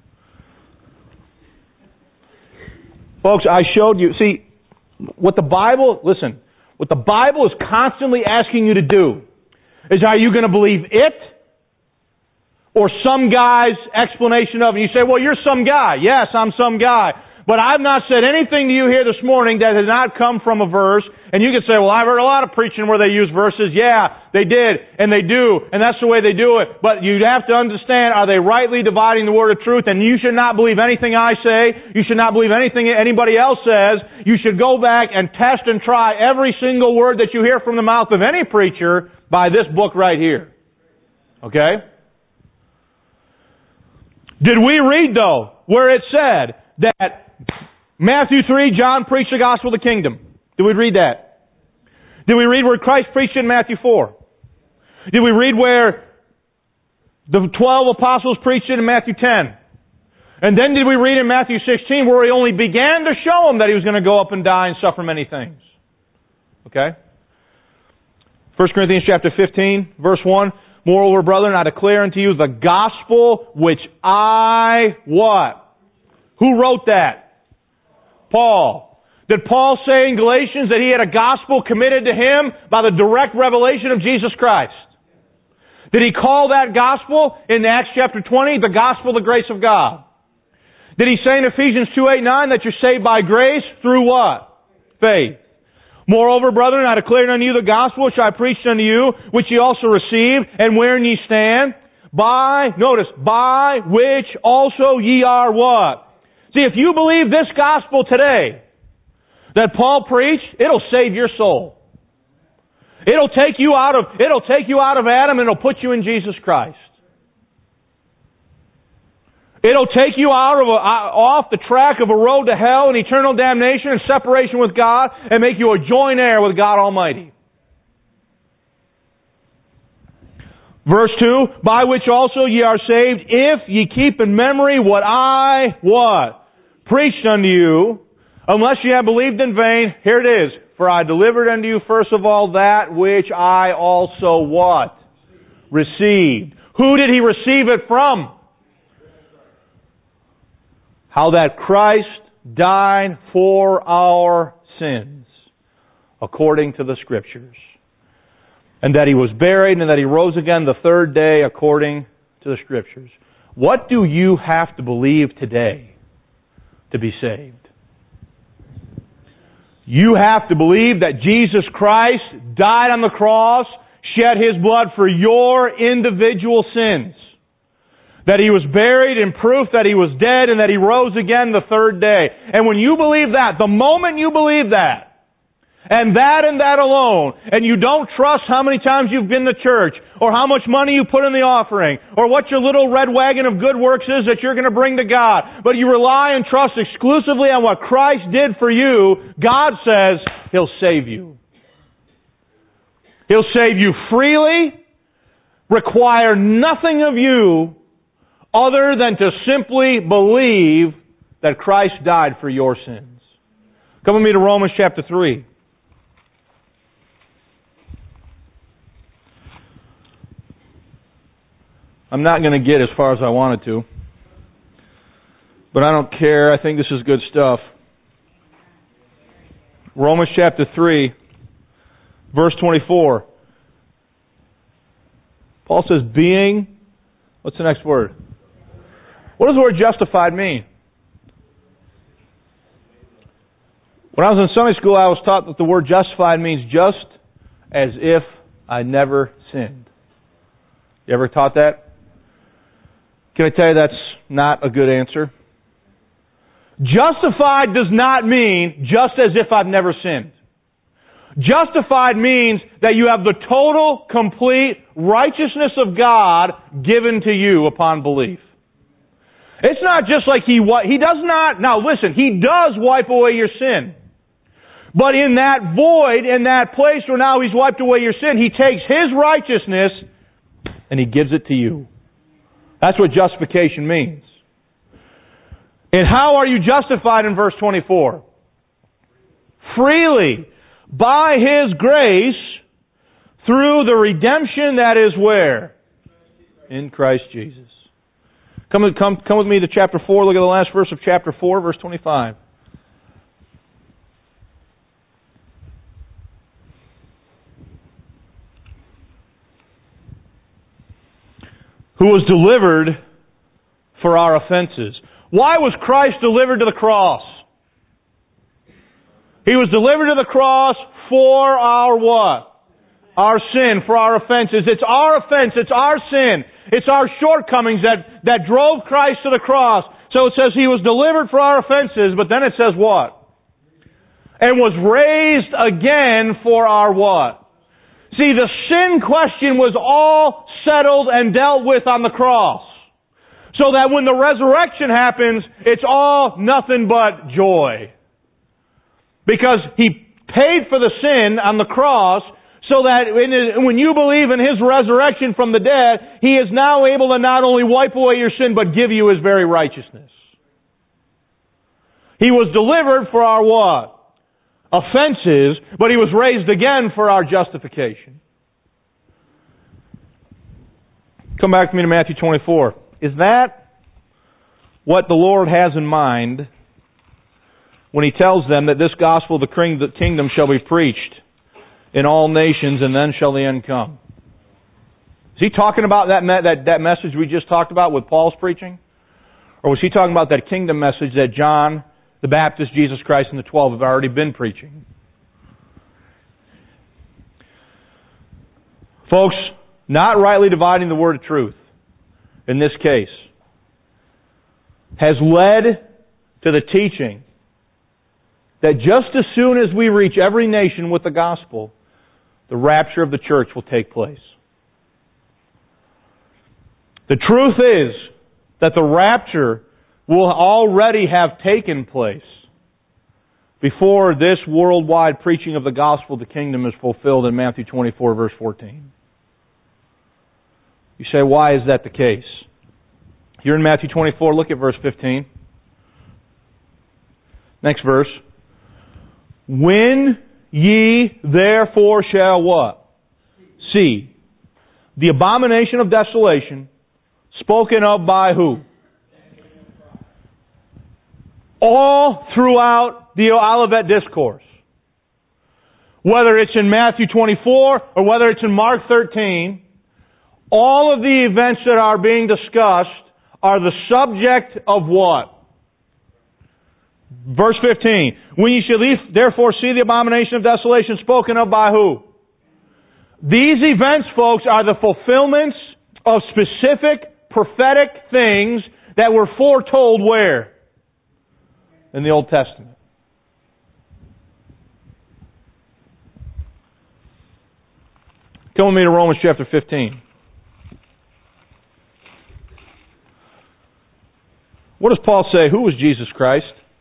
Folks, I showed you, see, what the Bible, listen, what the Bible is constantly asking you to do is, are you going to believe it or some guy's explanation of it? You say, well, you're some guy. Yes, I'm some guy. But I've not said anything to you here this morning that has not come from a verse. And you can say, well, I've heard a lot of preaching where they use verses. Yeah, they did, and they do, and that's the way they do it. But you have to understand, are they rightly dividing the word of truth? And you should not believe anything I say. You should not believe anything anybody else says. You should go back and test and try every single word that you hear from the mouth of any preacher by this book right here. Okay? Did we read, though, where it said that Matthew three, John preached the gospel of the kingdom? Did we read that? Did we read where Christ preached in Matthew four? Did we read where the twelve apostles preached it in Matthew ten? And then did we read in Matthew sixteen where he only began to show them that he was going to go up and die and suffer many things? Okay? First Corinthians chapter fifteen, verse one. Moreover, brethren, I declare unto you the gospel which I, what? Who wrote that? Paul. Did Paul say in Galatians that he had a gospel committed to him by the direct revelation of Jesus Christ? Did he call that gospel in Acts chapter twenty the gospel of the grace of God? Did he say in Ephesians two, eight, nine that you're saved by grace through what? Faith. Moreover, brethren, I declare unto you the gospel which I preached unto you, which ye also received, and wherein ye stand, by, notice, by which also ye are what? See, if you believe this gospel today that Paul preached, it'll save your soul. It'll take you out of, it'll take you out of Adam and it'll put you in Jesus Christ. It'll take you out of a, off the track of a road to hell and eternal damnation and separation with God and make you a joint heir with God Almighty. Verse two, by which also ye are saved, if ye keep in memory what I, what? Preached unto you, unless ye have believed in vain. Here it is. For I delivered unto you first of all that which I also, what? Received. Who did he receive it from? How that Christ died for our sins, according to the Scriptures. And that He was buried and that He rose again the third day, according to the Scriptures. What do you have to believe today to be saved? You have to believe that Jesus Christ died on the cross, shed His blood for your individual sins. That He was buried in proof that He was dead and that He rose again the third day. And when you believe that, the moment you believe that, and that and that alone, and you don't trust how many times you've been to church, or how much money you put in the offering, or what your little red wagon of good works is that you're going to bring to God, but you rely and trust exclusively on what Christ did for you, God says He'll save you. He'll save you freely, require nothing of you, other than to simply believe that Christ died for your sins. Come with me to Romans chapter three. I'm not going to get as far as I wanted to, but I don't care. I think this is good stuff. Romans chapter three, verse twenty-four. Paul says, being, what's the next word? What does the word justified mean? When I was in Sunday school, I was taught that the word justified means just as if I never sinned. You ever taught that? Can I tell you that's not a good answer? Justified does not mean just as if I've never sinned. Justified means that you have the total, complete righteousness of God given to you upon belief. It's not just like He, He does not, now listen, He does wipe away your sin. But in that void, in that place where now He's wiped away your sin, He takes His righteousness and He gives it to you. That's what justification means. And how are you justified in verse twenty-four? Freely, by His grace, through the redemption that is where? In Christ Jesus. Come, come, come with me to chapter four. Look at the last verse of chapter four, verse twenty-five. Who was delivered for our offenses. Why was Christ delivered to the cross? He was delivered to the cross for our what? Our sin, for our offenses. It's our offense, it's our sin. It's our shortcomings that, that drove Christ to the cross. So it says He was delivered for our offenses, but then it says what? And was raised again for our what? See, the sin question was all settled and dealt with on the cross. So that when the resurrection happens, it's all nothing but joy. Because He paid for the sin on the cross, so that when you believe in His resurrection from the dead, He is now able to not only wipe away your sin, but give you His very righteousness. He was delivered for our what? Offenses, but He was raised again for our justification. Come back to me to Matthew twenty-four. Is that what the Lord has in mind when He tells them that this gospel of the kingdom shall be preached in all nations, and then shall the end come? Is He talking about that, me- that, that message we just talked about with Paul's preaching? Or was He talking about that kingdom message that John the Baptist, Jesus Christ, and the twelve have already been preaching? Folks, not rightly dividing the word of truth, in this case, has led to the teaching that just as soon as we reach every nation with the gospel, the rapture of the church will take place. The truth is that the rapture will already have taken place before this worldwide preaching of the gospel of the kingdom is fulfilled in Matthew twenty-four, verse fourteen. You say, why is that the case? Here in Matthew twenty-four, look at verse fifteen. Next verse. When ye therefore shall what? See the abomination of desolation spoken of by who? All throughout the Olivet Discourse. Whether it's in Matthew twenty-four or whether it's in Mark thirteen, all of the events that are being discussed are the subject of what? Verse fifteen. When ye shall therefore see the abomination of desolation spoken of by who? These events, folks, are the fulfillments of specific prophetic things that were foretold where? In the Old Testament. Come with me to Romans chapter fifteen. What does Paul say? Who was Jesus Christ?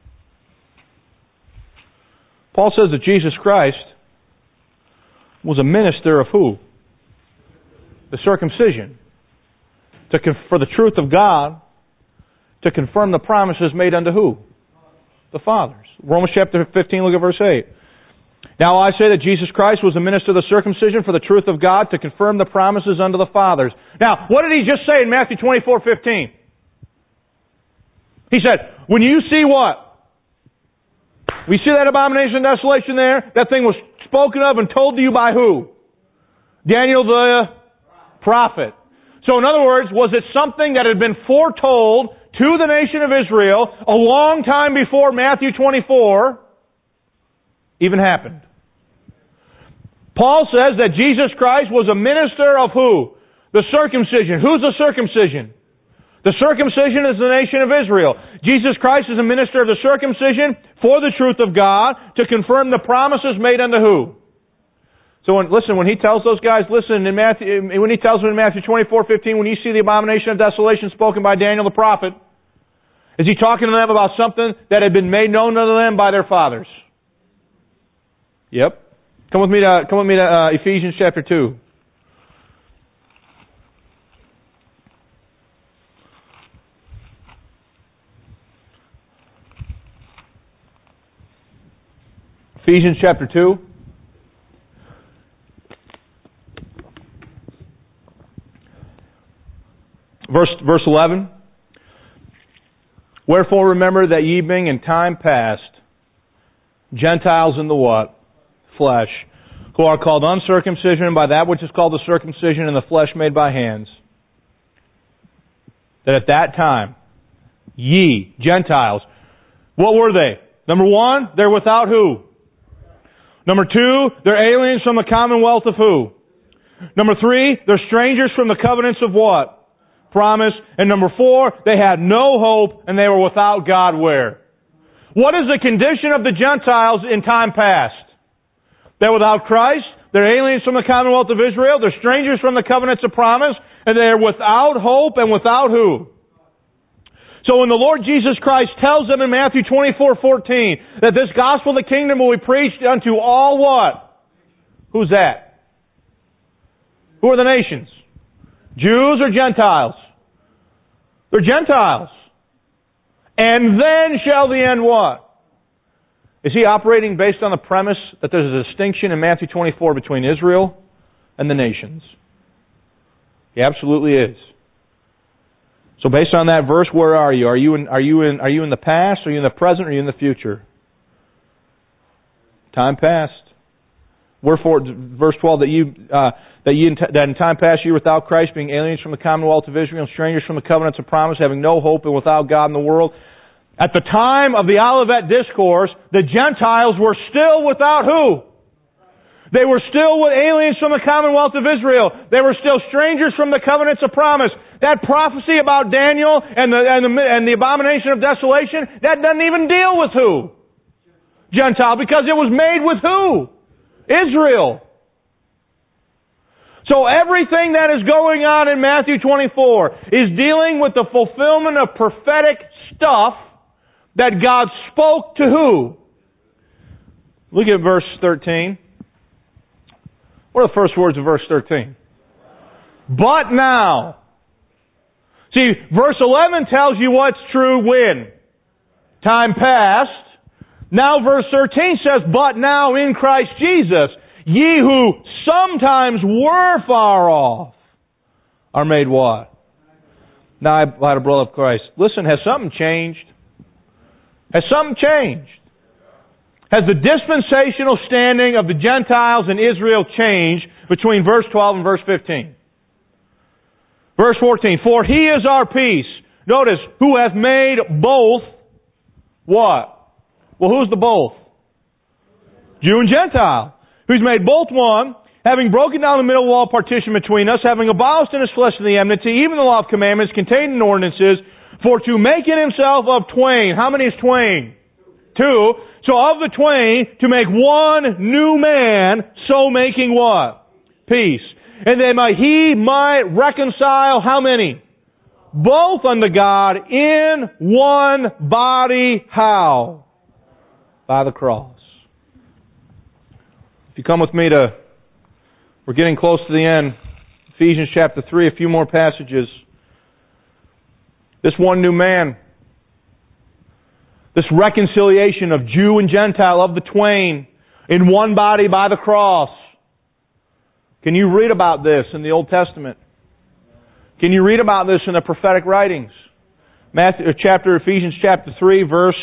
Paul says that Jesus Christ was a minister of who? The circumcision. To conf- for the truth of God, to confirm the promises made unto who? The fathers. Romans chapter fifteen, look at verse eight. Now I say that Jesus Christ was a minister of the circumcision for the truth of God, to confirm the promises unto the fathers. Now, what did he just say in Matthew twenty-four fifteen? He said, when you see what? We see that abomination and desolation there. That thing was spoken of and told to you by who? Daniel the prophet. So in other words, was it something that had been foretold to the nation of Israel a long time before Matthew twenty-four even happened? Paul says that Jesus Christ was a minister of who? The circumcision. Who's the circumcision? The circumcision is the nation of Israel. Jesus Christ is a minister of the circumcision for the truth of God, to confirm the promises made unto who? So when, listen, when he tells those guys, listen, in Matthew, when he tells them in Matthew twenty-four fifteen, when you see the abomination of desolation spoken by Daniel the prophet, is he talking to them about something that had been made known to them by their fathers? Yep. Come with me to, come with me to uh, Ephesians chapter two. Ephesians chapter two. Verse, verse eleven. Wherefore remember that ye being in time past Gentiles in the what? Flesh, who are called uncircumcision by that which is called the circumcision in the flesh made by hands. That at that time, ye, Gentiles, what were they? Number one, they're without who? Number two, they're aliens from the commonwealth of who? Number three, they're strangers from the covenants of what? Promise. And number four, they had no hope and they were without God where? What is the condition of the Gentiles in time past? They're without Christ, They're aliens from the commonwealth of Israel. They're strangers from the covenants of promise. And they're without hope and without who? So when the Lord Jesus Christ tells them in Matthew twenty-four fourteen that this gospel of the kingdom will be preached unto all what? Who's that? Who are the nations? Jews or Gentiles? They're Gentiles. And then shall the end what? Is he operating based on the premise that there's a distinction in Matthew twenty-four between Israel and the nations? He absolutely is. So based on that verse, where are you? Are you in, are you in, are you in the past? Are you in the present? Or are you in the future? Time past. Wherefore, verse twelve, that you, uh, that you, that in time past you were without Christ, being aliens from the commonwealth of Israel, and strangers from the covenants of promise, having no hope and without God in the world. At the time of the Olivet Discourse, the Gentiles were still without who? They were still with aliens from the commonwealth of Israel. They were still strangers from the covenants of promise. That prophecy about Daniel and the, and the, and the abomination of desolation, that doesn't even deal with who? Gentile, because it was made with who? Israel. So everything that is going on in Matthew twenty-four is dealing with the fulfillment of prophetic stuff that God spoke to who? Look at verse thirteen. What are the first words of verse thirteen? But now. See, verse eleven tells you what's true when? Time past. Now verse thirteen says, but now in Christ Jesus, ye who sometimes were far off, are made what? Nigh by the blood of Christ. Listen, has something changed? Has something changed? Has the dispensational standing of the Gentiles and Israel changed between verse twelve and verse fifteen? Verse fourteen, for He is our peace. Notice, who hath made both what? Well, who's the both? Jew and Gentile. Who's made both one, having broken down the middle wall partition between us, having abolished in His flesh the enmity, even the law of commandments contained in ordinances, for to make in Himself of twain. How many is twain? Two. So of the twain, to make one new man, so making what? Peace. And that might, He might reconcile how many? Both unto God in one body. How? By the cross. If you come with me to, we're getting close to the end. Ephesians chapter three, a few more passages. This one new man. This reconciliation of Jew and Gentile, of the twain, in one body by the cross. Can you read about this in the Old Testament? Can you read about this in the prophetic writings? Matthew, chapter, Ephesians chapter three, verse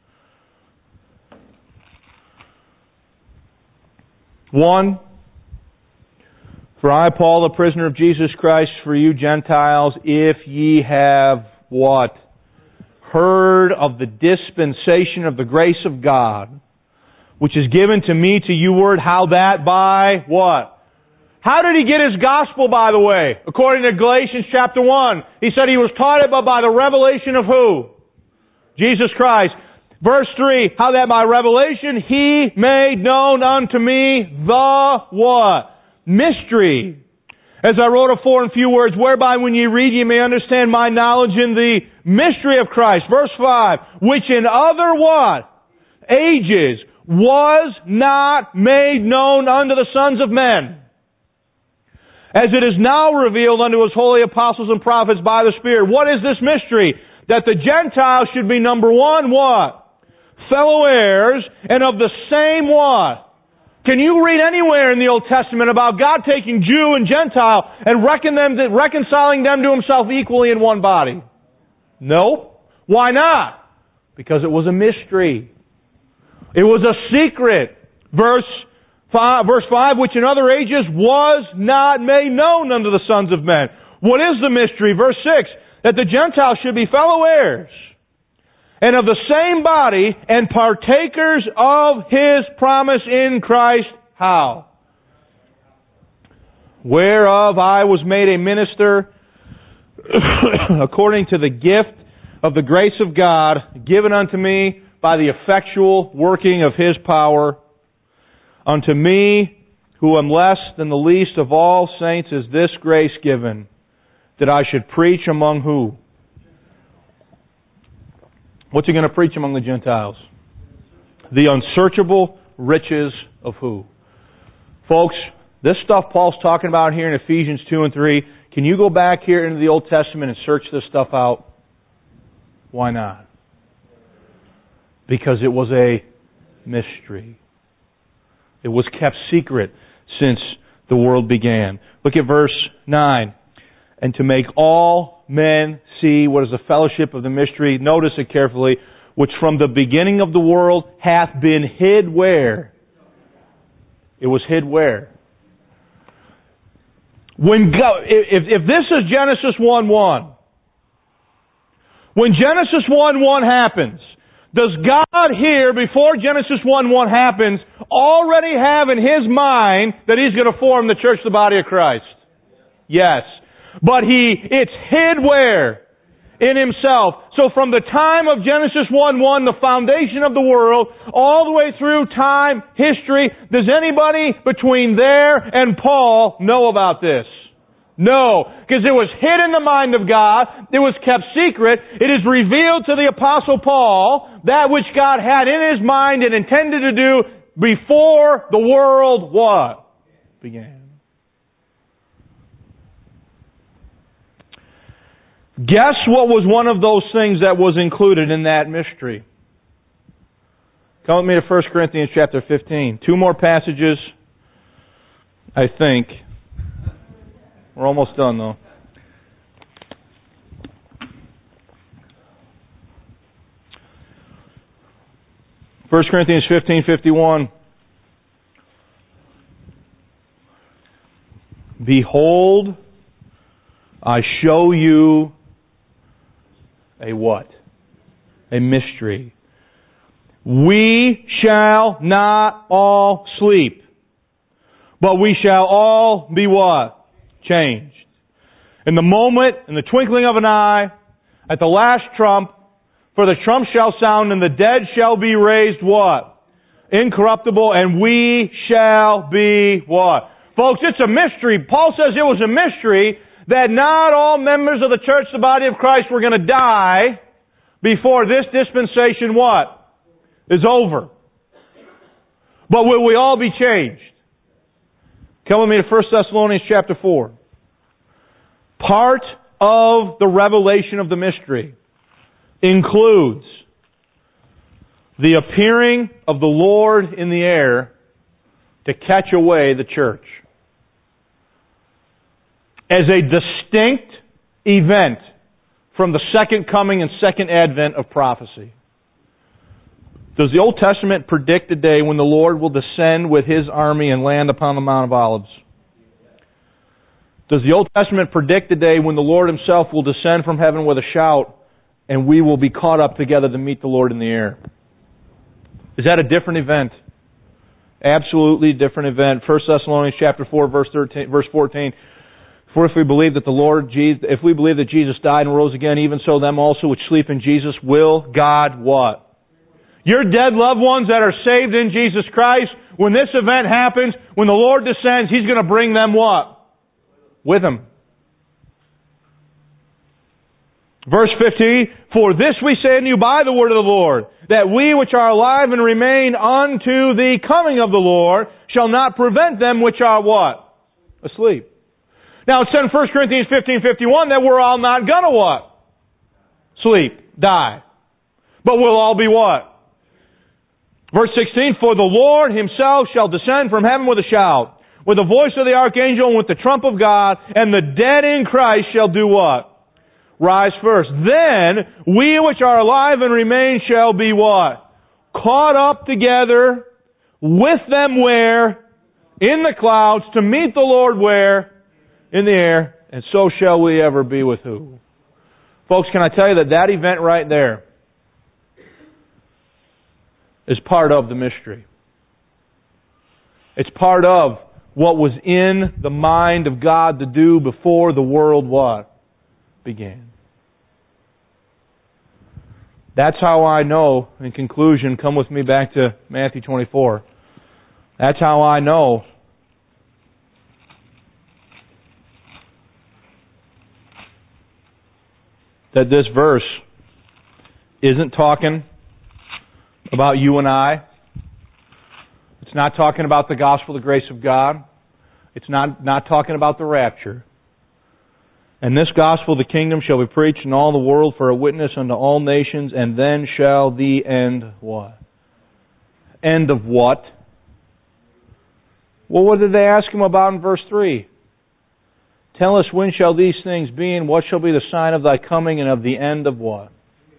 one. For I, Paul, the prisoner of Jesus Christ, for you Gentiles, if ye have what? Heard of the dispensation of the grace of God, which is given to me to you word, how that by what? How did He get His gospel, by the way? According to Galatians chapter one, He said He was taught it, but by the revelation of who? Jesus Christ. Verse three, how that by revelation He made known unto me the what? Mystery. As I wrote afore in few words, whereby when ye read ye may understand my knowledge in the mystery of Christ. Verse five, which in other what? Ages was not made known unto the sons of men, as it is now revealed unto His holy apostles and prophets by the Spirit. What is this mystery? That the Gentiles should be number one, what? Fellow heirs, and of the same what? Can you read anywhere in the Old Testament about God taking Jew and Gentile and reckon them, reconciling them to Himself equally in one body? No. Why not? Because it was a mystery. It was a secret. Verse five, verse five, which in other ages was not made known unto the sons of men. What is the mystery? Verse six, that the Gentiles should be fellow heirs, and of the same body, and partakers of His promise in Christ. How? Whereof I was made a minister according to the gift of the grace of God given unto me by the effectual working of His power. Unto me who am less than the least of all saints, is this grace given, that I should preach among who? What's he going to preach among the Gentiles? The unsearchable riches of who? Folks, this stuff Paul's talking about here in Ephesians two and three, can you go back here into the Old Testament and search this stuff out? Why not? Because it was a mystery. It was kept secret since the world began. Look at verse nine. And to make all men see what is the fellowship of the mystery, notice it carefully, which from the beginning of the world hath been hid where? It was hid where? When God, if, if this is Genesis one one, when Genesis one one happens, does God here, before Genesis one one happens, already have in His mind that He's going to form the church, the body of Christ? Yes. But He, it's hid where? In Himself. So from the time of Genesis one one, the foundation of the world, all the way through time, history, does anybody between there and Paul know about this? No, because it was hid in the mind of God. It was kept secret. It is revealed to the Apostle Paul, that which God had in His mind and intended to do before the world what? Began. Guess what was one of those things that was included in that mystery? Come with me to First Corinthians chapter fifteen. Two more passages, I think. We're almost done, though. First Corinthians fifteen fifty-one. Behold, I show you a what? A mystery. We shall not all sleep, but we shall all be what? Changed. In the moment, in the twinkling of an eye, at the last trump, for the trump shall sound and the dead shall be raised what? Incorruptible, and we shall be what? Folks, it's a mystery. Paul says it was a mystery that not all members of the church, the body of Christ, were going to die before this dispensation what? Is over. But will we all be changed? Come with me to First Thessalonians chapter four. Part of the revelation of the mystery includes the appearing of the Lord in the air to catch away the church. As a distinct event from the second coming and second advent of prophecy. Does the Old Testament predict a day when the Lord will descend with His army and land upon the Mount of Olives? Does the Old Testament predict a day when the Lord Himself will descend from heaven with a shout and we will be caught up together to meet the Lord in the air? Is that a different event? Absolutely different event. First Thessalonians chapter four, verse thirteen, verse fourteen. For if we believe that the Lord Jesus, if we believe that Jesus died and rose again, even so them also which sleep in Jesus will God what? Your dead loved ones that are saved in Jesus Christ, when this event happens, when the Lord descends, He's going to bring them what? With Him. Verse fifteen, for this we say unto you by the word of the Lord, that we which are alive and remain unto the coming of the Lord shall not prevent them which are what? Asleep. Now it said in First Corinthians fifteen fifty-one that we're all not gonna what? Sleep. Die. But we'll all be what? Verse sixteen, for the Lord Himself shall descend from heaven with a shout, with the voice of the archangel and with the trump of God, and the dead in Christ shall do what? Rise first. Then we which are alive and remain shall be what? Caught up together with them where? In the clouds to meet the Lord where? In the air. And so shall we ever be with who? Folks, can I tell you that that event right there is part of the mystery. It's part of what was in the mind of God to do before the world what? Began. That's how I know, in conclusion, come with me back to Matthew twenty-four. That's how I know that this verse isn't talking about you and I. It's not talking about the gospel, the grace of God. It's not, not talking about the rapture. And this gospel, the kingdom, shall be preached in all the world for a witness unto all nations, and then shall the end what? End of what? Well, what did they ask him about in verse three? Tell us, when shall these things be, and what shall be the sign of thy coming and of the end of what?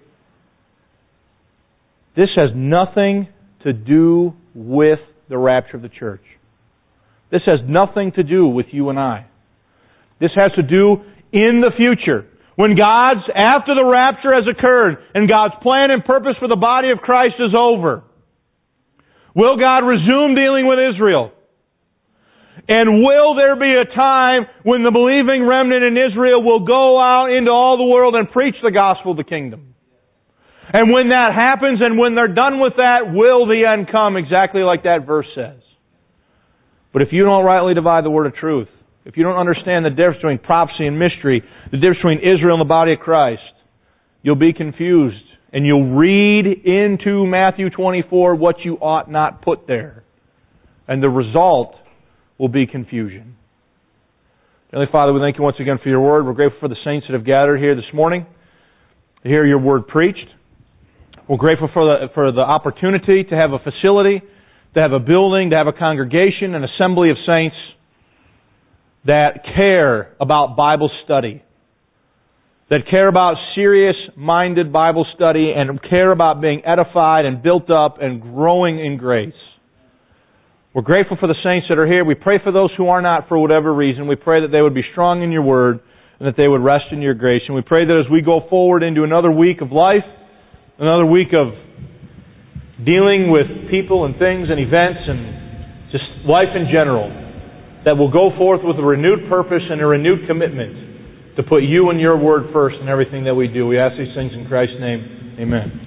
This has nothing to do with the rapture of the church. This has nothing to do with you and I. This has to do in the future. When God's, after the rapture has occurred, and God's plan and purpose for the body of Christ is over, will God resume dealing with Israel? And will there be a time when the believing remnant in Israel will go out into all the world and preach the gospel of the kingdom? And when that happens, and when they're done with that, will the end come exactly like that verse says? But if you don't rightly divide the word of truth, if you don't understand the difference between prophecy and mystery, the difference between Israel and the body of Christ, you'll be confused. And you'll read into Matthew twenty-four what you ought not put there. And the result will be confusion. Heavenly Father, we thank you once again for your word. We're grateful for the saints that have gathered here this morning to hear your word preached. We're grateful for the, for the opportunity to have a facility, to have a building, to have a congregation, an assembly of saints that care about Bible study, that care about serious-minded Bible study, and care about being edified and built up and growing in grace. We're grateful for the saints that are here. We pray for those who are not for whatever reason. We pray that they would be strong in your word and that they would rest in your grace. And we pray that as we go forward into another week of life, another week of dealing with people and things and events and just life in general, that will go forth with a renewed purpose and a renewed commitment to put you and your word first in everything that we do. We ask these things in Christ's name. Amen.